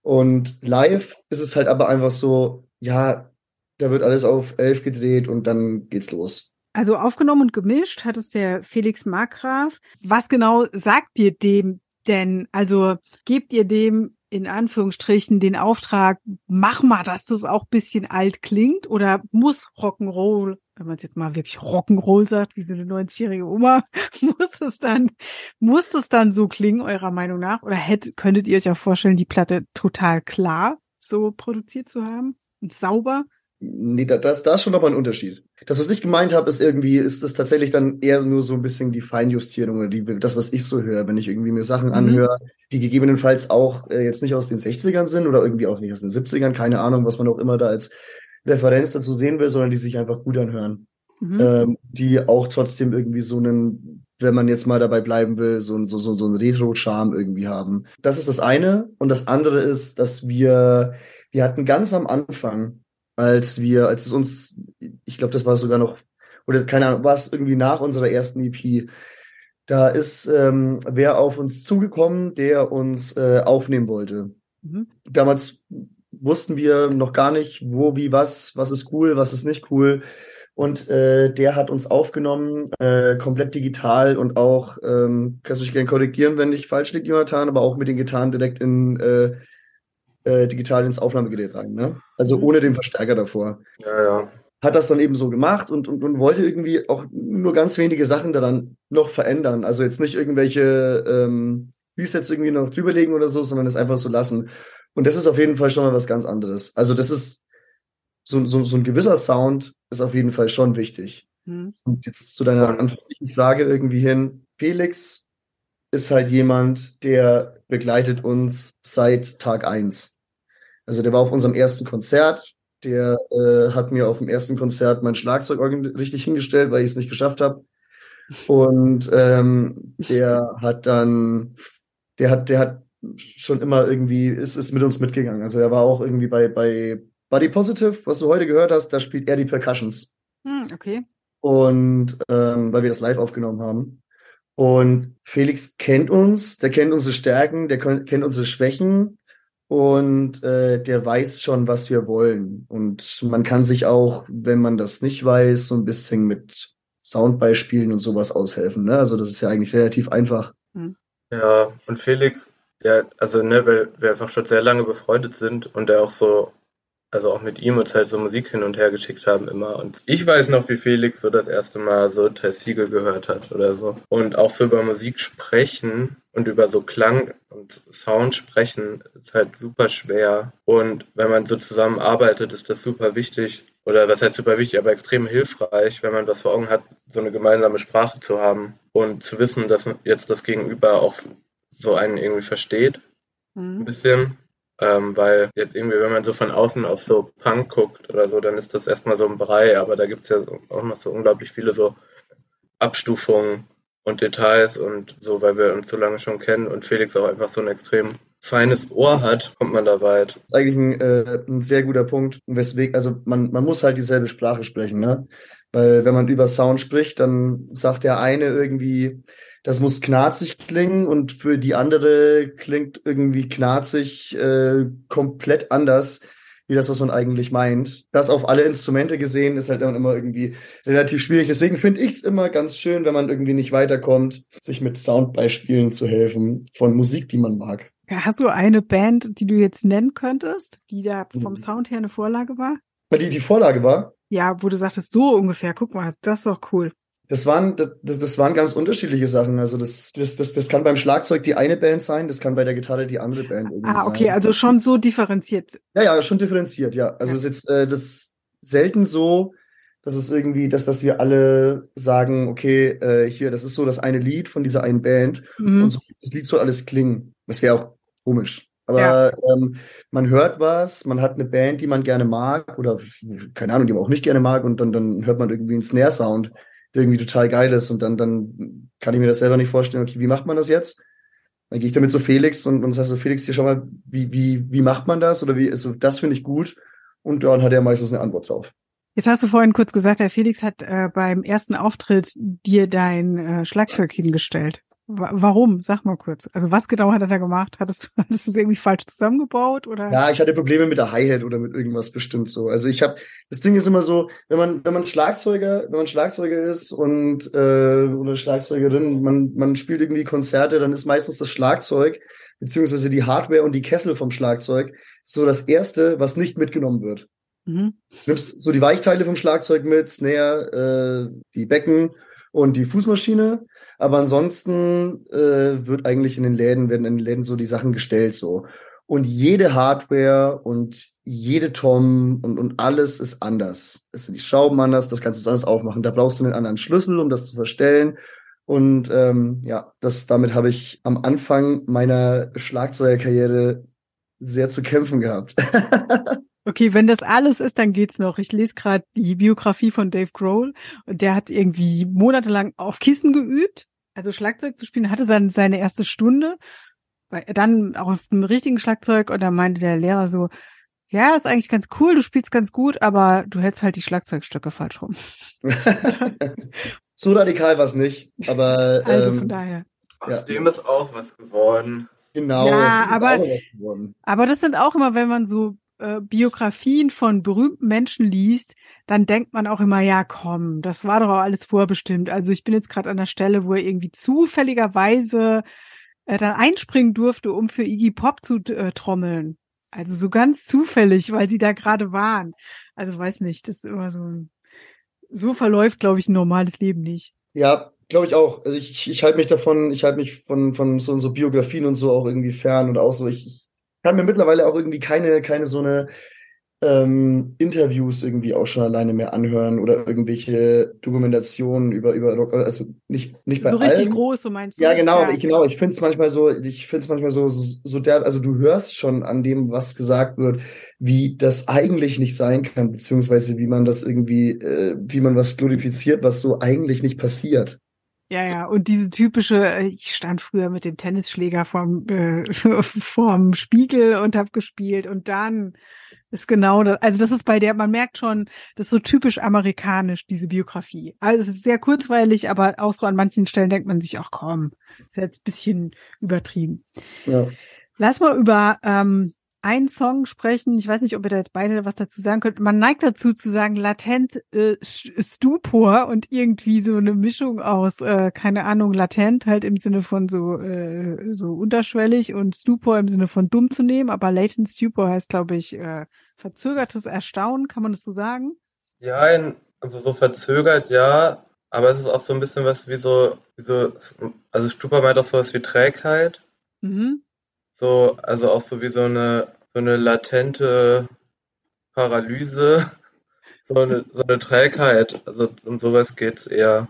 Und live ist es halt aber einfach so, ja, da wird alles auf elf gedreht und dann geht's los. Also aufgenommen und gemischt hat es der Felix Markgraf. Was genau sagt ihr dem denn? Also gebt ihr dem in Anführungsstrichen den Auftrag, mach mal, dass das auch ein bisschen alt klingt? Oder muss Rock'n'Roll, wenn man es jetzt mal wirklich Rock'n'Roll sagt, wie so eine neunzigjährige Oma, muss es dann, muss es dann so klingen, eurer Meinung nach? Oder hättet, könntet ihr euch auch vorstellen, die Platte total klar so produziert zu haben und sauber? Nee, da, das, da ist schon nochmal ein Unterschied. Das, was ich gemeint habe, ist irgendwie, ist das tatsächlich dann eher nur so ein bisschen die Feinjustierung oder die, das, was ich so höre, wenn ich irgendwie mir Sachen Mhm. anhöre, die gegebenenfalls auch äh, jetzt nicht aus den sechzigern sind oder irgendwie auch nicht aus den siebzigern, keine Ahnung, was man auch immer da als Referenz dazu sehen will, sondern die sich einfach gut anhören. Mhm. Ähm, die auch trotzdem irgendwie so einen, wenn man jetzt mal dabei bleiben will, so, so, so, so einen Retro-Charme irgendwie haben. Das ist das eine. Und das andere ist, dass wir, wir hatten ganz am Anfang, als wir, als es uns, ich glaube, das war sogar noch, oder keine Ahnung, war es irgendwie nach unserer ersten E P, da ist ähm, wer auf uns zugekommen, der uns äh, aufnehmen wollte. Mhm. Damals wussten wir noch gar nicht, wo, wie, was, was ist cool, was ist nicht cool. Und äh, der hat uns aufgenommen, äh, komplett digital und auch, ähm, kannst du mich gerne korrigieren, wenn ich falsch liege, Jonathan, aber auch mit den Gitarren direkt in äh, äh, digital ins Aufnahmegerät rein, ne? Also Mhm. ohne den Verstärker davor. Ja, ja. Hat das dann eben so gemacht und, und, und wollte irgendwie auch nur ganz wenige Sachen daran noch verändern. Also jetzt nicht irgendwelche ähm, Presets irgendwie noch drüberlegen oder so, sondern es einfach so lassen. Und das ist auf jeden Fall schon mal was ganz anderes. Also das ist so, so, so ein gewisser Sound ist auf jeden Fall schon wichtig. Mhm. Und jetzt zu deiner anfänglichen Frage irgendwie hin. Felix ist halt jemand, der begleitet uns seit Tag eins. Also der war auf unserem ersten Konzert. Der äh, hat mir auf dem ersten Konzert mein Schlagzeug organ- richtig hingestellt, weil ich es nicht geschafft habe. Und ähm, der hat dann, der hat, der hat schon immer irgendwie, ist, ist mit uns mitgegangen. Also er war auch irgendwie bei, bei Body Positive, was du heute gehört hast, da spielt er die Percussions. Hm, okay. Und ähm, weil wir das live aufgenommen haben. Und Felix kennt uns, der kennt unsere Stärken, der kon- kennt unsere Schwächen und äh, der weiß schon, was wir wollen. Und man kann sich auch, wenn man das nicht weiß, so ein bisschen mit Soundbeispielen und sowas aushelfen. Ne? Also das ist ja eigentlich relativ einfach. Hm. Ja, und Felix, ja, also ne, weil wir einfach schon sehr lange befreundet sind und er auch so, also auch mit ihm uns halt so Musik hin und her geschickt haben immer. Und ich weiß noch, wie Felix so das erste Mal so Tess Siegel gehört hat oder so. Und auch so über Musik sprechen und über so Klang und Sound sprechen ist halt super schwer. Und wenn man so zusammenarbeitet, ist das super wichtig. Oder was heißt super wichtig, aber extrem hilfreich, wenn man was vor Augen hat, so eine gemeinsame Sprache zu haben und zu wissen, dass jetzt das Gegenüber auch so einen irgendwie versteht. Ein Hm. bisschen. Ähm, weil jetzt irgendwie, wenn man so von außen auf so Punk guckt oder so, dann ist das erstmal so ein Brei, aber da gibt's ja so- auch noch so unglaublich viele so Abstufungen und Details und so, weil wir uns so lange schon kennen und Felix auch einfach so ein extrem feines Ohr hat, kommt man da weit. Das ist eigentlich ein, äh, ein sehr guter Punkt. Weswegen, also man, man muss halt dieselbe Sprache sprechen, ne? Weil wenn man über Sound spricht, dann sagt der eine irgendwie, das muss knarzig klingen und für die andere klingt irgendwie knarzig äh, komplett anders, wie das, was man eigentlich meint. Das auf alle Instrumente gesehen ist halt dann immer irgendwie relativ schwierig. Deswegen finde ich es immer ganz schön, wenn man irgendwie nicht weiterkommt, sich mit Soundbeispielen zu helfen von Musik, die man mag. Ja, hast du eine Band, die du jetzt nennen könntest, die da vom Sound her eine Vorlage war? Weil die, die Vorlage war, Ja, wo du sagtest, so ungefähr, guck mal, das ist doch cool. das waren, das, das das waren ganz unterschiedliche Sachen. Also das, das, das, das kann beim Schlagzeug die eine Band sein, das kann bei der Gitarre die andere Band irgendwie Ah, okay, sein. also schon so differenziert. Ja, ja, schon differenziert, ja. Also Ja. es ist jetzt äh, das selten so, dass es irgendwie, dass, dass wir alle sagen, okay, äh, hier, das ist so das eine Lied von dieser einen Band und Mhm. so das Lied soll alles klingen. Das wäre auch komisch. Aber Ja. ähm, man hört was, man hat eine Band, die man gerne mag oder keine Ahnung, die man auch nicht gerne mag und dann, dann hört man irgendwie einen Snare-Sound, der irgendwie total geil ist und dann, dann kann ich mir das selber nicht vorstellen, okay, wie macht man das jetzt? Dann gehe ich damit zu Felix und, und sage so, Felix, hier schau mal, wie, wie, wie macht man das? Oder wie ist so, das finde ich gut. Und dann hat er meistens eine Antwort drauf. Jetzt hast du vorhin kurz gesagt, der Felix hat äh, beim ersten Auftritt dir dein äh, Schlagzeug hingestellt. Wa- warum? Sag mal kurz. Also was genau hat er da gemacht? Hattest du, hattest du es irgendwie falsch zusammengebaut oder? Ja, ich hatte Probleme mit der Hi-Hat oder mit irgendwas bestimmt so. Also ich habe, das Ding ist immer so, wenn man, wenn man Schlagzeuger, wenn man Schlagzeuger ist und äh, oder Schlagzeugerin, man, man spielt irgendwie Konzerte, dann ist meistens das Schlagzeug beziehungsweise die Hardware und die Kessel vom Schlagzeug so das Erste, was nicht mitgenommen wird. Mhm. Du nimmst so die Weichteile vom Schlagzeug mit, Snare, äh, die Becken und die Fußmaschine. Aber ansonsten äh, wird eigentlich in den Läden, werden in den Läden so die Sachen gestellt so. Und jede Hardware und jede Tom und, und alles ist anders. Es sind die Schrauben anders, das kannst du alles aufmachen. Da brauchst du einen anderen Schlüssel, um das zu verstellen. Und ähm, ja, das damit habe ich am Anfang meiner Schlagzeugerkarriere sehr zu kämpfen gehabt. Okay, wenn das alles ist, dann geht's noch. Ich lese gerade die Biografie von Dave Grohl und der hat irgendwie monatelang auf Kissen geübt, also Schlagzeug zu spielen, hatte seine, seine erste Stunde, weil er dann auch auf dem richtigen Schlagzeug und da meinte der Lehrer so, ja, ist eigentlich ganz cool, du spielst ganz gut, aber du hältst halt die Schlagzeugstöcke falsch rum. So radikal war es nicht, aber Also ähm, von daher. Aus ja. dem ist auch was geworden. Genau, Ja, es ist aber- auch noch was geworden. Aber das sind auch immer, wenn man so äh, Biografien von berühmten Menschen liest, dann denkt man auch immer, ja komm, das war doch auch alles vorbestimmt. Also ich bin jetzt gerade an der Stelle, wo er irgendwie zufälligerweise äh, dann einspringen durfte, um für Iggy Pop zu äh, trommeln. Also so ganz zufällig, weil sie da gerade waren. Also weiß nicht, das ist immer so, so verläuft, glaube ich, ein normales Leben nicht. Ja, glaube ich auch. Also ich, ich, ich halte mich davon, ich halte mich von, von so, so Biografien und so auch irgendwie fern und auch so, ich, ich kann mir mittlerweile auch irgendwie keine, keine so eine ähm, Interviews irgendwie auch schon alleine mehr anhören oder irgendwelche Dokumentationen über, über Rock, also nicht, nicht bei So richtig allem. groß, so meinst du? Ja, genau, aber ich, genau, ich finde es manchmal so, ich finde es manchmal so, so, so der, also du hörst schon an dem, was gesagt wird, wie das eigentlich nicht sein kann, beziehungsweise wie man das irgendwie, äh, wie man was glorifiziert, was so eigentlich nicht passiert. Ja, ja, und diese typische, ich stand früher mit dem Tennisschläger vorm, äh, vorm Spiegel und hab gespielt und dann ist genau das, also das ist bei der, man merkt schon, das ist so typisch amerikanisch, diese Biografie. Also es ist sehr kurzweilig, aber auch so an manchen Stellen denkt man sich, ach komm, ist jetzt ein bisschen übertrieben. Ja. Lass mal über ähm, einen Song sprechen. Ich weiß nicht, ob ihr da jetzt beide was dazu sagen könnt. Man neigt dazu zu sagen, latent äh, Stupor und irgendwie so eine Mischung aus, äh, keine Ahnung, latent halt im Sinne von so äh, so unterschwellig und Stupor im Sinne von dumm zu nehmen. Aber latent Stupor heißt, glaube ich, äh, verzögertes Erstaunen. Kann man das so sagen? Ja, ein, also so verzögert, ja, aber es ist auch so ein bisschen was wie so, wie so also Stupor meint auch sowas wie Trägheit. Mhm. So, also auch so wie so eine, so eine latente Paralyse, so eine, so eine Trägheit. Also um sowas geht's eher.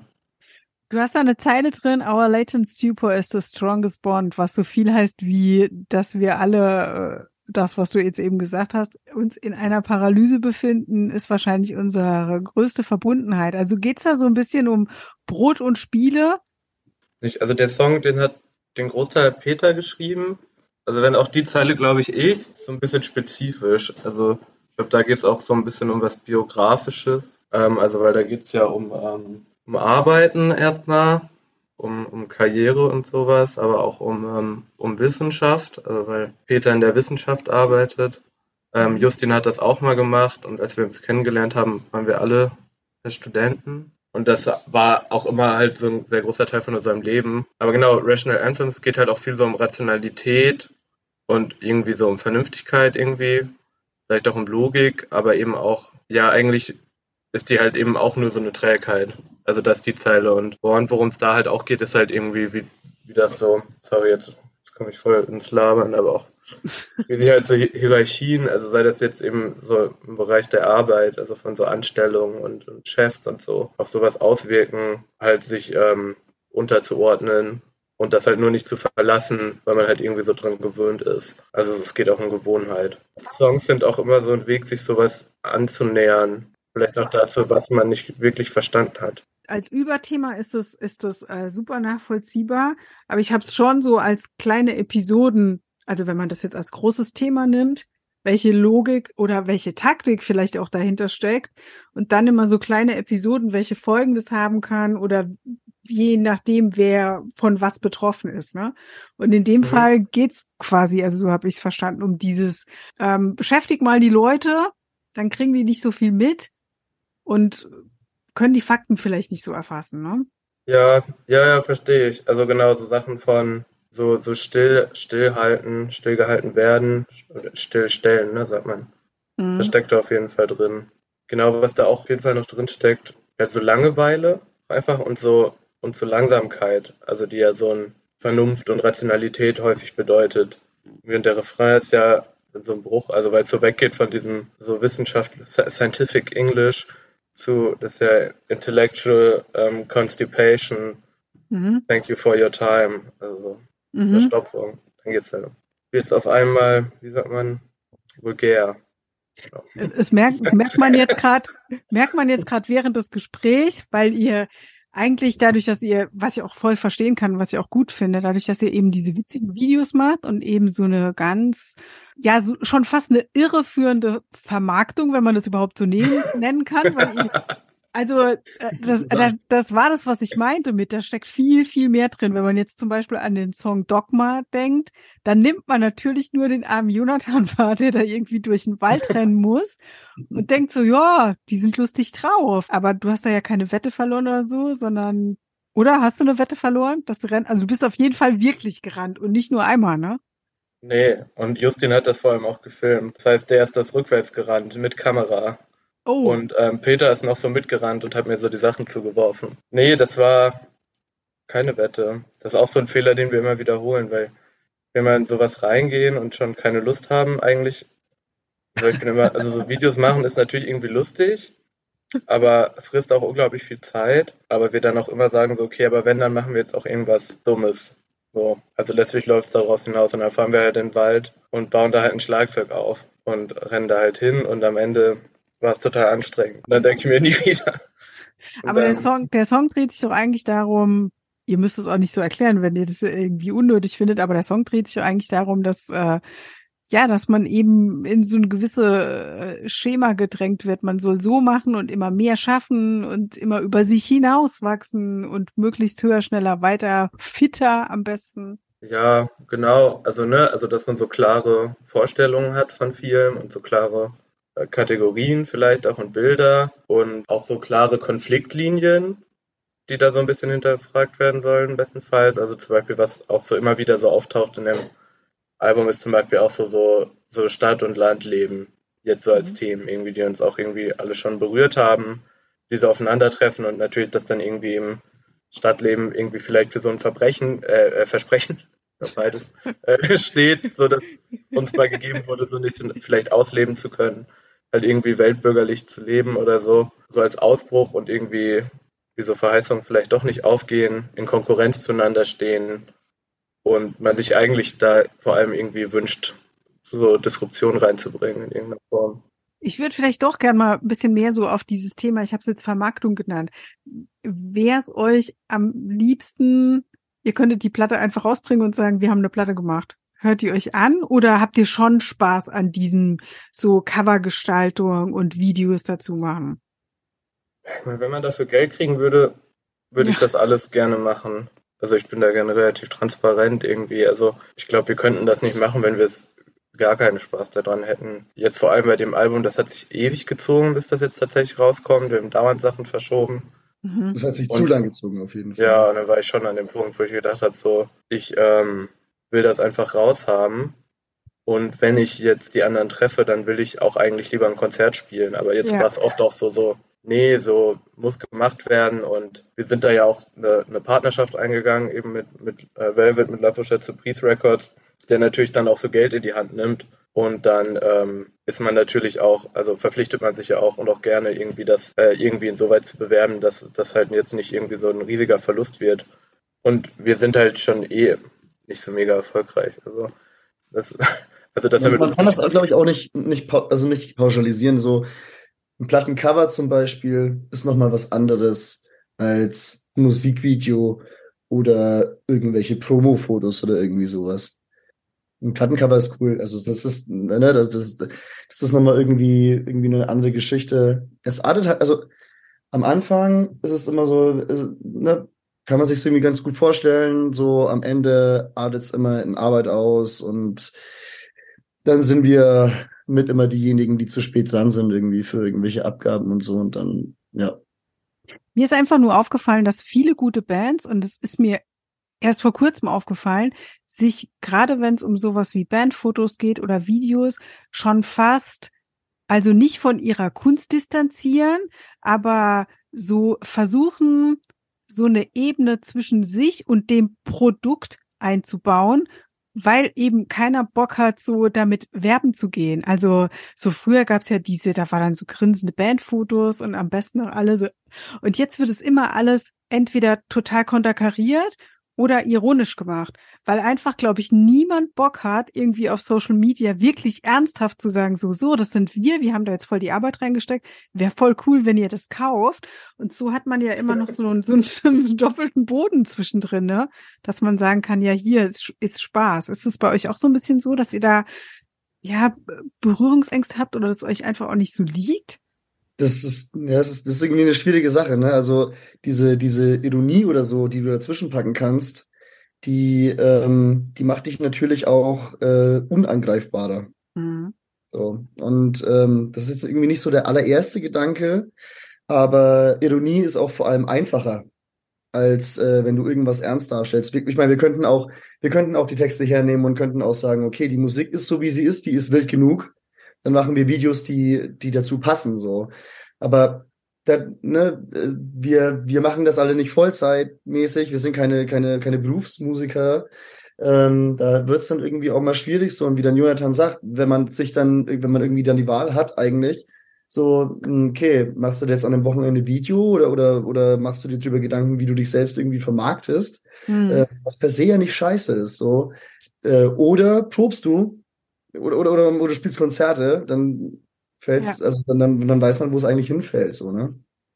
Du hast da eine Zeile drin, our latent stupor is the strongest bond, was so viel heißt wie, dass wir alle, äh, das, was du jetzt eben gesagt hast, uns in einer Paralyse befinden, ist wahrscheinlich unsere größte Verbundenheit. Also geht's da so ein bisschen um Brot und Spiele? Nicht, also der Song, den hat den Großteil Peter geschrieben. Also wenn auch die Zeile, glaube ich, ich, so ein bisschen spezifisch. Also ich glaube, da geht's auch so ein bisschen um was Biografisches. Ähm, also weil da geht's ja um, ähm, um Arbeiten erstmal, um, um Karriere und sowas, aber auch um, ähm, um Wissenschaft, also weil Peter in der Wissenschaft arbeitet. Ähm, Justin hat das auch mal gemacht und als wir uns kennengelernt haben, waren wir alle Studenten. Und das war auch immer halt so ein sehr großer Teil von unserem Leben. Aber genau, Rational Anthems geht halt auch viel so um Rationalität und irgendwie so um Vernünftigkeit irgendwie, vielleicht auch um Logik, aber eben auch, ja, eigentlich ist die halt eben auch nur so eine Trägheit. Also das ist die Zeile. Und worum es da halt auch geht, ist halt irgendwie, wie, wie das so, sorry, jetzt, jetzt komme ich voll ins Labern, aber auch wie sich halt so Hierarchien, also sei das jetzt eben so im Bereich der Arbeit, also von so Anstellungen und, und Chefs und so, auf sowas auswirken, halt sich ähm, unterzuordnen und das halt nur nicht zu verlassen, weil man halt irgendwie so dran gewöhnt ist. Also es geht auch um Gewohnheit. Songs sind auch immer so ein Weg, sich sowas anzunähern. Vielleicht auch dazu, was man nicht wirklich verstanden hat. Als Überthema ist es ist es äh, super nachvollziehbar, aber ich habe es schon so als kleine Episoden, also wenn man das jetzt als großes Thema nimmt, welche Logik oder welche Taktik vielleicht auch dahinter steckt und dann immer so kleine Episoden, welche Folgen das haben kann oder je nachdem, wer von was betroffen ist, ne? Und in dem mhm. Fall geht's quasi, also so habe ich es verstanden, um dieses ähm, beschäftigt mal die Leute, dann kriegen die nicht so viel mit und können die Fakten vielleicht nicht so erfassen, ne? Ja, ja, ja, verstehe ich. Also genau, so Sachen von so, so still, stillhalten, stillgehalten werden, stillstellen, ne, sagt man. Mhm. Das steckt da auf jeden Fall drin. Genau, was da auch auf jeden Fall noch drin steckt, halt so Langeweile einfach und so, und so Langsamkeit, also die ja so ein Vernunft und Rationalität häufig bedeutet. Und der Refrain ist ja so ein Bruch, also weil es so weggeht von diesem so Wissenschaft, Scientific English, zu, das ist ja Intellectual um, Constipation, mhm. Thank you for your time, also mhm. Verstopfung, dann geht's halt. Jetzt auf einmal, wie sagt man, vulgär. Genau. Es merkt, merkt man jetzt gerade, merkt man jetzt gerade während des Gesprächs, weil ihr eigentlich dadurch, dass ihr, was ich auch voll verstehen kann, was ich auch gut finde, dadurch, dass ihr eben diese witzigen Videos macht und eben so eine ganz, ja, so schon fast eine irreführende Vermarktung, wenn man das überhaupt so nehmen, nennen kann, weil ihr, also äh, das, das, das war das, was ich meinte mit, da steckt viel, viel mehr drin. Wenn man jetzt zum Beispiel an den Song Dogma denkt, dann nimmt man natürlich nur den armen Jonathan wahr, der da irgendwie durch den Wald rennen muss und denkt so, ja, die sind lustig drauf. Aber du hast da ja keine Wette verloren oder so, sondern, oder hast du eine Wette verloren, dass du rennst? Also du bist auf jeden Fall wirklich gerannt und nicht nur einmal, ne? Nee, und Justin hat das vor allem auch gefilmt. Das heißt, der ist das rückwärts gerannt mit Kamera. Oh. Und ähm, Peter ist noch so mitgerannt und hat mir so die Sachen zugeworfen. Nee, das war keine Wette. Das ist auch so ein Fehler, den wir immer wiederholen, weil wenn wir in sowas reingehen und schon keine Lust haben eigentlich, also ich bin immer, also so Videos machen ist natürlich irgendwie lustig, aber es frisst auch unglaublich viel Zeit, aber wir dann auch immer sagen so, okay, aber wenn, dann machen wir jetzt auch irgendwas Dummes. So, also letztlich läuft es daraus hinaus und dann fahren wir halt in den Wald und bauen da halt ein Schlagzeug auf und rennen da halt hin und am Ende war es total anstrengend. Und dann denke ich mir nie wieder. Und aber der Song, der Song dreht sich doch eigentlich darum, ihr müsst es auch nicht so erklären, wenn ihr das irgendwie unnötig findet, aber der Song dreht sich ja eigentlich darum, dass äh, ja, dass man eben in so ein gewisse äh, Schema gedrängt wird. Man soll so machen und immer mehr schaffen und immer über sich hinauswachsen und möglichst höher, schneller, weiter, fitter am besten. Ja, genau. Also, ne, also dass man so klare Vorstellungen hat von vielem und so klare äh, Kategorien vielleicht auch und Bilder und auch so klare Konfliktlinien, die da so ein bisschen hinterfragt werden sollen, bestenfalls. Also zum Beispiel, was auch so immer wieder so auftaucht in dem Album, ist zum Beispiel auch so, so, so Stadt- und Landleben, jetzt so als Mhm. Themen irgendwie, die uns auch irgendwie alle schon berührt haben, die so aufeinandertreffen und natürlich das dann irgendwie im Stadtleben irgendwie vielleicht für so ein Verbrechen, äh, äh Versprechen, ja, beides, äh, steht, so dass uns mal gegeben wurde, so nicht so vielleicht ausleben zu können, halt irgendwie weltbürgerlich zu leben oder so, so als Ausbruch und irgendwie diese Verheißungen vielleicht doch nicht aufgehen, in Konkurrenz zueinander stehen und man sich eigentlich da vor allem irgendwie wünscht, so Disruption reinzubringen in irgendeiner Form. Ich würde vielleicht doch gern mal ein bisschen mehr so auf dieses Thema, ich habe es jetzt Vermarktung genannt. Wäre es euch am liebsten, ihr könntet die Platte einfach rausbringen und sagen, wir haben eine Platte gemacht. Hört ihr euch an oder habt ihr schon Spaß an diesem so Covergestaltung und Videos dazu machen? Ich meine, wenn man dafür Geld kriegen würde, würde Ja. ich das alles gerne machen. Also ich bin da gerne relativ transparent irgendwie. Also ich glaube, wir könnten das nicht machen, wenn wir es gar keinen Spaß daran hätten. Jetzt vor allem bei dem Album, das hat sich ewig gezogen, bis das jetzt tatsächlich rauskommt. Wir haben dauernd Sachen verschoben. Mhm. Das hat sich zu Und lang gezogen auf jeden Fall. ja, und dann war ich schon an dem Punkt, wo ich gedacht habe, so, ich ähm, will das einfach raushaben. Und wenn ich jetzt die anderen treffe, dann will ich auch eigentlich lieber ein Konzert spielen. Aber jetzt Ja. war es oft auch so, so, nee, so muss gemacht werden. Und wir sind da ja auch eine, eine Partnerschaft eingegangen, eben mit, mit äh, Velvet, mit La Pochette Surprise Records, der natürlich dann auch so Geld in die Hand nimmt. Und dann ähm, ist man natürlich auch, also verpflichtet man sich ja auch und auch gerne irgendwie das äh, irgendwie insoweit zu bewerben, dass das halt jetzt nicht irgendwie so ein riesiger Verlust wird. Und wir sind halt schon eh nicht so mega erfolgreich. Also das, also dass er Man, mit man uns kann das, nicht. glaube ich, auch nicht, nicht, pau- also nicht pauschalisieren. So ein Plattencover zum Beispiel ist nochmal was anderes als ein Musikvideo oder irgendwelche Promo-Fotos oder irgendwie sowas. Ein Plattencover ist cool. Also das ist, ne, das, das das ist nochmal irgendwie, irgendwie eine andere Geschichte. Es artet halt, also am Anfang ist es immer so, also, ne, kann man sich irgendwie ganz gut vorstellen. So am Ende artet es immer in Arbeit aus und dann sind wir mit immer diejenigen, die zu spät dran sind, irgendwie für irgendwelche Abgaben und so. Und dann, ja. Mir ist einfach nur aufgefallen, dass viele gute Bands, und es ist mir erst vor kurzem aufgefallen, sich, gerade wenn es um sowas wie Bandfotos geht oder Videos, schon fast, also nicht von ihrer Kunst distanzieren, aber so versuchen, so eine Ebene zwischen sich und dem Produkt einzubauen, weil eben keiner Bock hat, so damit werben zu gehen. Also so früher gab's ja diese, da war dann so grinsende Bandfotos und am besten noch alle so. Und jetzt wird es immer alles entweder total konterkariert oder ironisch gemacht, weil einfach, glaube ich, niemand Bock hat, irgendwie auf Social Media wirklich ernsthaft zu sagen, so, so, das sind wir, wir haben da jetzt voll die Arbeit reingesteckt, wäre voll cool, wenn ihr das kauft. Und so hat man ja immer noch so einen, so einen, so einen doppelten Boden zwischendrin, ne? Dass man sagen kann, ja, hier ist, ist Spaß. Ist es bei euch auch so ein bisschen so, dass ihr da, ja, Berührungsängste habt oder dass es euch einfach auch nicht so liegt? Das ist, ja, das ist, das ist irgendwie eine schwierige Sache, ne? Also diese, diese Ironie oder so, die du dazwischen packen kannst, die, ähm, die macht dich natürlich auch äh, unangreifbarer. Mhm. So. Und ähm, das ist jetzt irgendwie nicht so der allererste Gedanke, aber Ironie ist auch vor allem einfacher, als äh, wenn du irgendwas ernst darstellst. Wir- Ich meine, wir könnten auch, wir könnten auch die Texte hernehmen und könnten auch sagen, okay, die Musik ist so, wie sie ist, die ist wild genug. Dann machen wir Videos, die, die dazu passen, so. Aber da, ne, äh, wir, wir machen das alle nicht vollzeitmäßig. Wir sind keine, keine, keine Berufsmusiker. Ähm, da wird's dann irgendwie auch mal schwierig, so. Und wie dann Jonathan sagt, wenn man sich dann, wenn man irgendwie dann die Wahl hat, eigentlich, so, okay, machst du jetzt an einem Wochenende Video oder, oder, oder machst du dir drüber Gedanken, wie du dich selbst irgendwie vermarktest, Mhm. äh, was per se ja nicht scheiße ist, so. Äh, oder probst du, oder, oder, oder, oder du spielst Konzerte, dann fällt's, Ja. also dann, dann, dann weiß man, wo es eigentlich hinfällt, so, ne?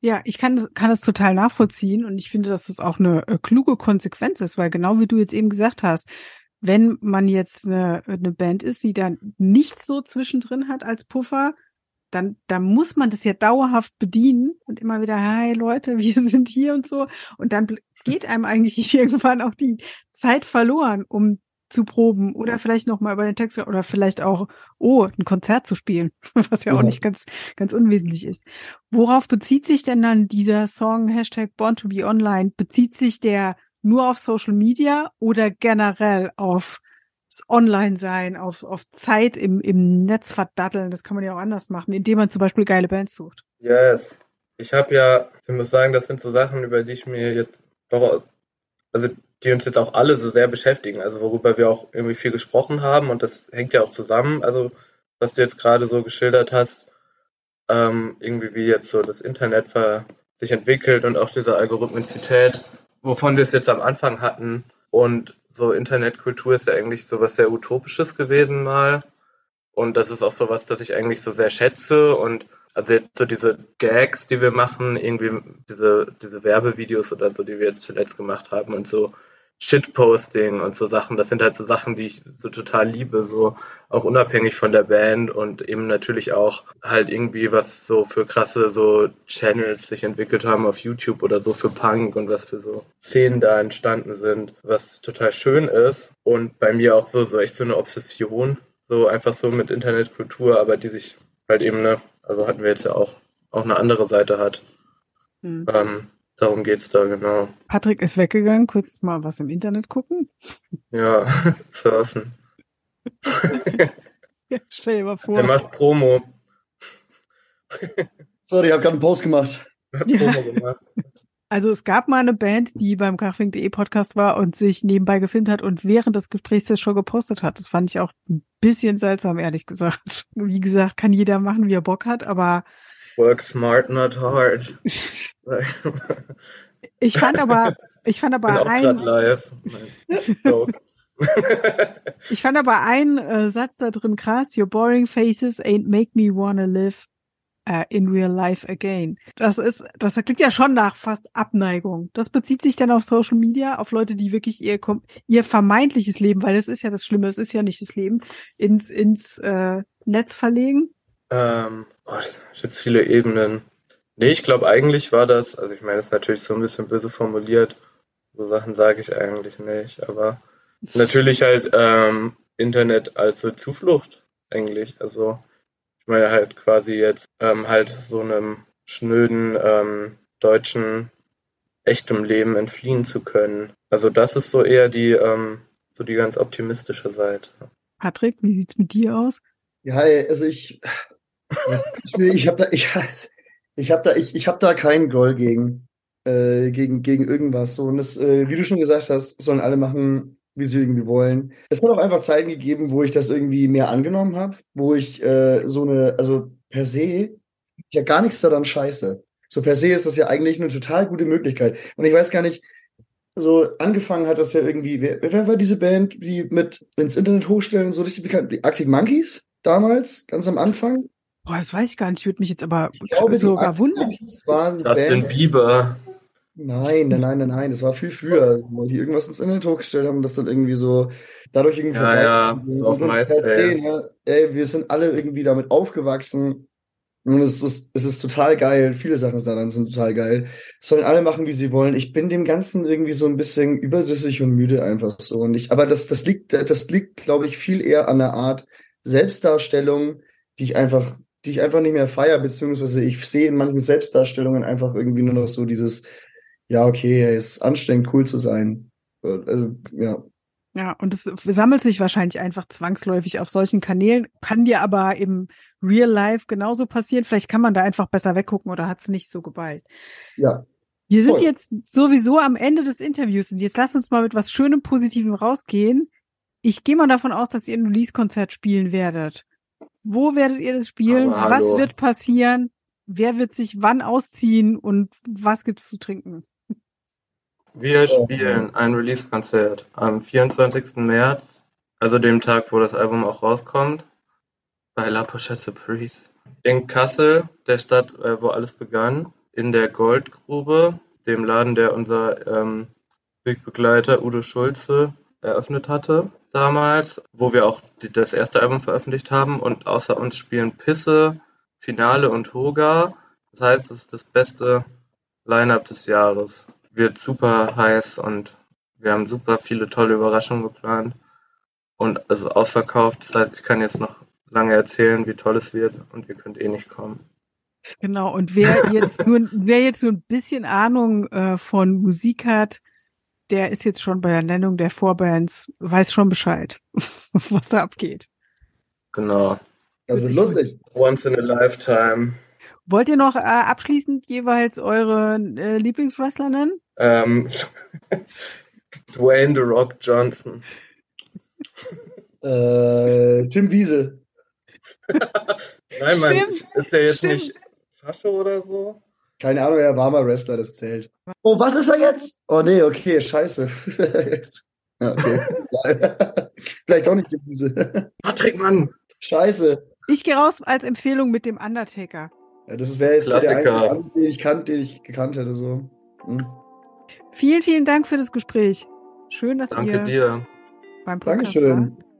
Ja, ich kann das, kann das total nachvollziehen und ich finde, dass das auch eine äh, kluge Konsequenz ist, weil genau wie du jetzt eben gesagt hast, wenn man jetzt eine, eine Band ist, die dann nichts so zwischendrin hat als Puffer, dann, dann muss man das ja dauerhaft bedienen und immer wieder, hey Leute, wir sind hier und so. Und dann geht einem eigentlich irgendwann auch die Zeit verloren, um zu proben oder vielleicht nochmal über den Text oder vielleicht auch, oh, ein Konzert zu spielen, was ja auch Ja. nicht ganz, ganz unwesentlich ist. Worauf bezieht sich denn dann dieser Song Hashtag Born to be Online? Bezieht sich der nur auf Social Media oder generell auf das Online-Sein, auf, auf Zeit im, im Netz verdatteln? Das kann man ja auch anders machen, indem man zum Beispiel geile Bands sucht. Yes. Ich habe ja, ich muss sagen, das sind so Sachen, über die ich mir jetzt doch, also die uns jetzt auch alle so sehr beschäftigen, also worüber wir auch irgendwie viel gesprochen haben und das hängt ja auch zusammen, also was du jetzt gerade so geschildert hast, ähm, irgendwie wie jetzt so das Internet ver sich entwickelt und auch diese Algorithmizität, wovon wir es jetzt am Anfang hatten und so Internetkultur ist ja eigentlich so was sehr Utopisches gewesen mal und das ist auch so was, das ich eigentlich so sehr schätze und also jetzt so diese Gags, die wir machen, irgendwie diese, diese Werbevideos oder so, die wir jetzt zuletzt gemacht haben und so Shitposting und so Sachen, das sind halt so Sachen, die ich so total liebe, so auch unabhängig von der Band und eben natürlich auch halt irgendwie was so für krasse so Channels sich entwickelt haben auf YouTube oder so für Punk und was für so Szenen da entstanden sind, was total schön ist und bei mir auch so, so echt so eine Obsession, so einfach so mit Internetkultur, aber die sich halt eben, ne, also hatten wir jetzt ja auch, auch eine andere Seite hat. Hm. Ähm, darum geht's da, genau. Patrick ist weggegangen, kurz mal was im Internet gucken. Ja, surfen. Ja, stell dir mal Der vor. macht Promo. Sorry, ich habe gerade einen Post gemacht. Hat Ja. Promo gemacht. Also es gab mal eine Band, die beim krachfink punkt de Podcast war und sich nebenbei gefilmt hat und während des Gesprächs das schon gepostet hat. Das fand ich auch ein bisschen seltsam, ehrlich gesagt. Wie gesagt, kann jeder machen, wie er Bock hat, aber Work smart, not hard. ich fand aber, ich fand Ich bin aber auch ein, gerade live. Nein, Joke. ich fand aber einen äh, Satz da drin krass. Your boring faces ain't make me wanna live uh, in real life again. Das ist, das klingt ja schon nach fast Abneigung. Das bezieht sich dann auf Social Media, auf Leute, die wirklich ihr, ihr vermeintliches Leben, weil das ist ja das Schlimme, es ist ja nicht das Leben, ins, ins äh, Netz verlegen. Ähm, oh, das sind jetzt viele Ebenen. Nee, ich glaube eigentlich war das, also ich meine, das ist natürlich so ein bisschen böse formuliert. So Sachen sage ich eigentlich nicht, aber natürlich halt ähm, Internet als so Zuflucht eigentlich. Also ich meine halt quasi jetzt ähm, halt so einem schnöden ähm, deutschen echtem Leben entfliehen zu können. Also das ist so eher die ähm, so die ganz optimistische Seite. Patrick, wie sieht's mit dir aus? Ja, ey, also ich, ich habe da, ich, ich habe da, ich, ich habe da keinen Groll gegen, äh, gegen, gegen irgendwas. So und das, äh, wie du schon gesagt hast, sollen alle machen, wie sie irgendwie wollen. Es hat auch einfach Zeiten gegeben, wo ich das irgendwie mehr angenommen habe, wo ich äh, so eine, also per se ja gar nichts daran scheiße. So per se ist das ja eigentlich eine total gute Möglichkeit. Und ich weiß gar nicht, so angefangen hat das ja irgendwie, wer, wer war diese Band, die mit ins Internet hochstellen, so richtig bekannt, die Arctic Monkeys damals, ganz am Anfang? Boah, das weiß ich gar nicht. Ich würde mich jetzt aber Ich glaube, die sogar Arctic wundern. Monkeys waren eine Justin Band. Bieber. Nein, nein, nein, nein, nein, das war viel früher, also, weil die irgendwas ins Internet hochgestellt haben und das dann irgendwie so dadurch irgendwie Ja, vorbei. ja, so auf Und per se, MySpace. ne, ey, wir sind alle irgendwie damit aufgewachsen. Und es ist, es ist total geil. Viele Sachen daran sind total geil. Sollen alle machen, wie sie wollen. Ich bin dem Ganzen irgendwie so ein bisschen überdrüssig und müde einfach so. Und ich, aber das, das liegt, das liegt, glaube ich, viel eher an der Art Selbstdarstellung, die ich einfach, die ich einfach nicht mehr feiere, beziehungsweise ich sehe in manchen Selbstdarstellungen einfach irgendwie nur noch so dieses, ja, okay, es ist anstrengend, cool zu sein. Also, ja. Ja, und es sammelt sich wahrscheinlich einfach zwangsläufig auf solchen Kanälen, kann dir aber im Real Life genauso passieren. Vielleicht kann man da einfach besser weggucken oder hat es nicht so geballt. Ja. Wir sind Voll. jetzt sowieso am Ende des Interviews und jetzt lass uns mal mit was Schönem, Positivem rausgehen. Ich gehe mal davon aus, dass ihr ein Release-Konzert spielen werdet. Wo werdet ihr das spielen? Aber Was hallo. wird passieren? Wer wird sich wann ausziehen und was gibt's zu trinken? Wir spielen ein Release-Konzert am vierundzwanzigsten März, also dem Tag, wo das Album auch rauskommt, bei La Pochette Surprise. In Kassel, der Stadt, äh, wo alles begann. in der Goldgrube, dem Laden, der unser ähm, Wegbegleiter Udo Schulze eröffnet hatte damals, wo wir auch die, das erste Album veröffentlicht haben. Und außer uns spielen Pisse, Finale und Hoga. Das heißt, es ist das beste Line-Up des Jahres. Wird super heiß und wir haben super viele tolle Überraschungen geplant. Und es ist ausverkauft. Das heißt, ich kann jetzt noch lange erzählen, wie toll es wird und ihr könnt eh nicht kommen. Genau, und wer jetzt nur, wer jetzt nur ein bisschen Ahnung äh, von Musik hat, der ist jetzt schon bei der Nennung der Vorbands, weiß schon Bescheid, was da abgeht. Genau. Das wird lustig. Once in a lifetime. Wollt ihr noch äh, abschließend jeweils eure äh, Lieblingswrestler nennen? Ähm, Dwayne The Rock Johnson. Äh, Tim Wiese. Nein, Mann, Stimmt, ist der jetzt stimmt. nicht Fascho oder so? Keine Ahnung, er war mal Wrestler, das zählt. Oh, was ist er jetzt? Oh nee, okay, scheiße. Ja, okay. Vielleicht auch nicht Tim Wiese. Patrick, Mann! Scheiße. Ich gehe raus als Empfehlung mit dem Undertaker. Ja, das wäre jetzt der Klassiker. einzige, den ich, kan- den ich gekannt hätte. So. Hm. Vielen, vielen Dank für das Gespräch. Schön, dass Danke ihr dir. beim Podcast Dankeschön. wart.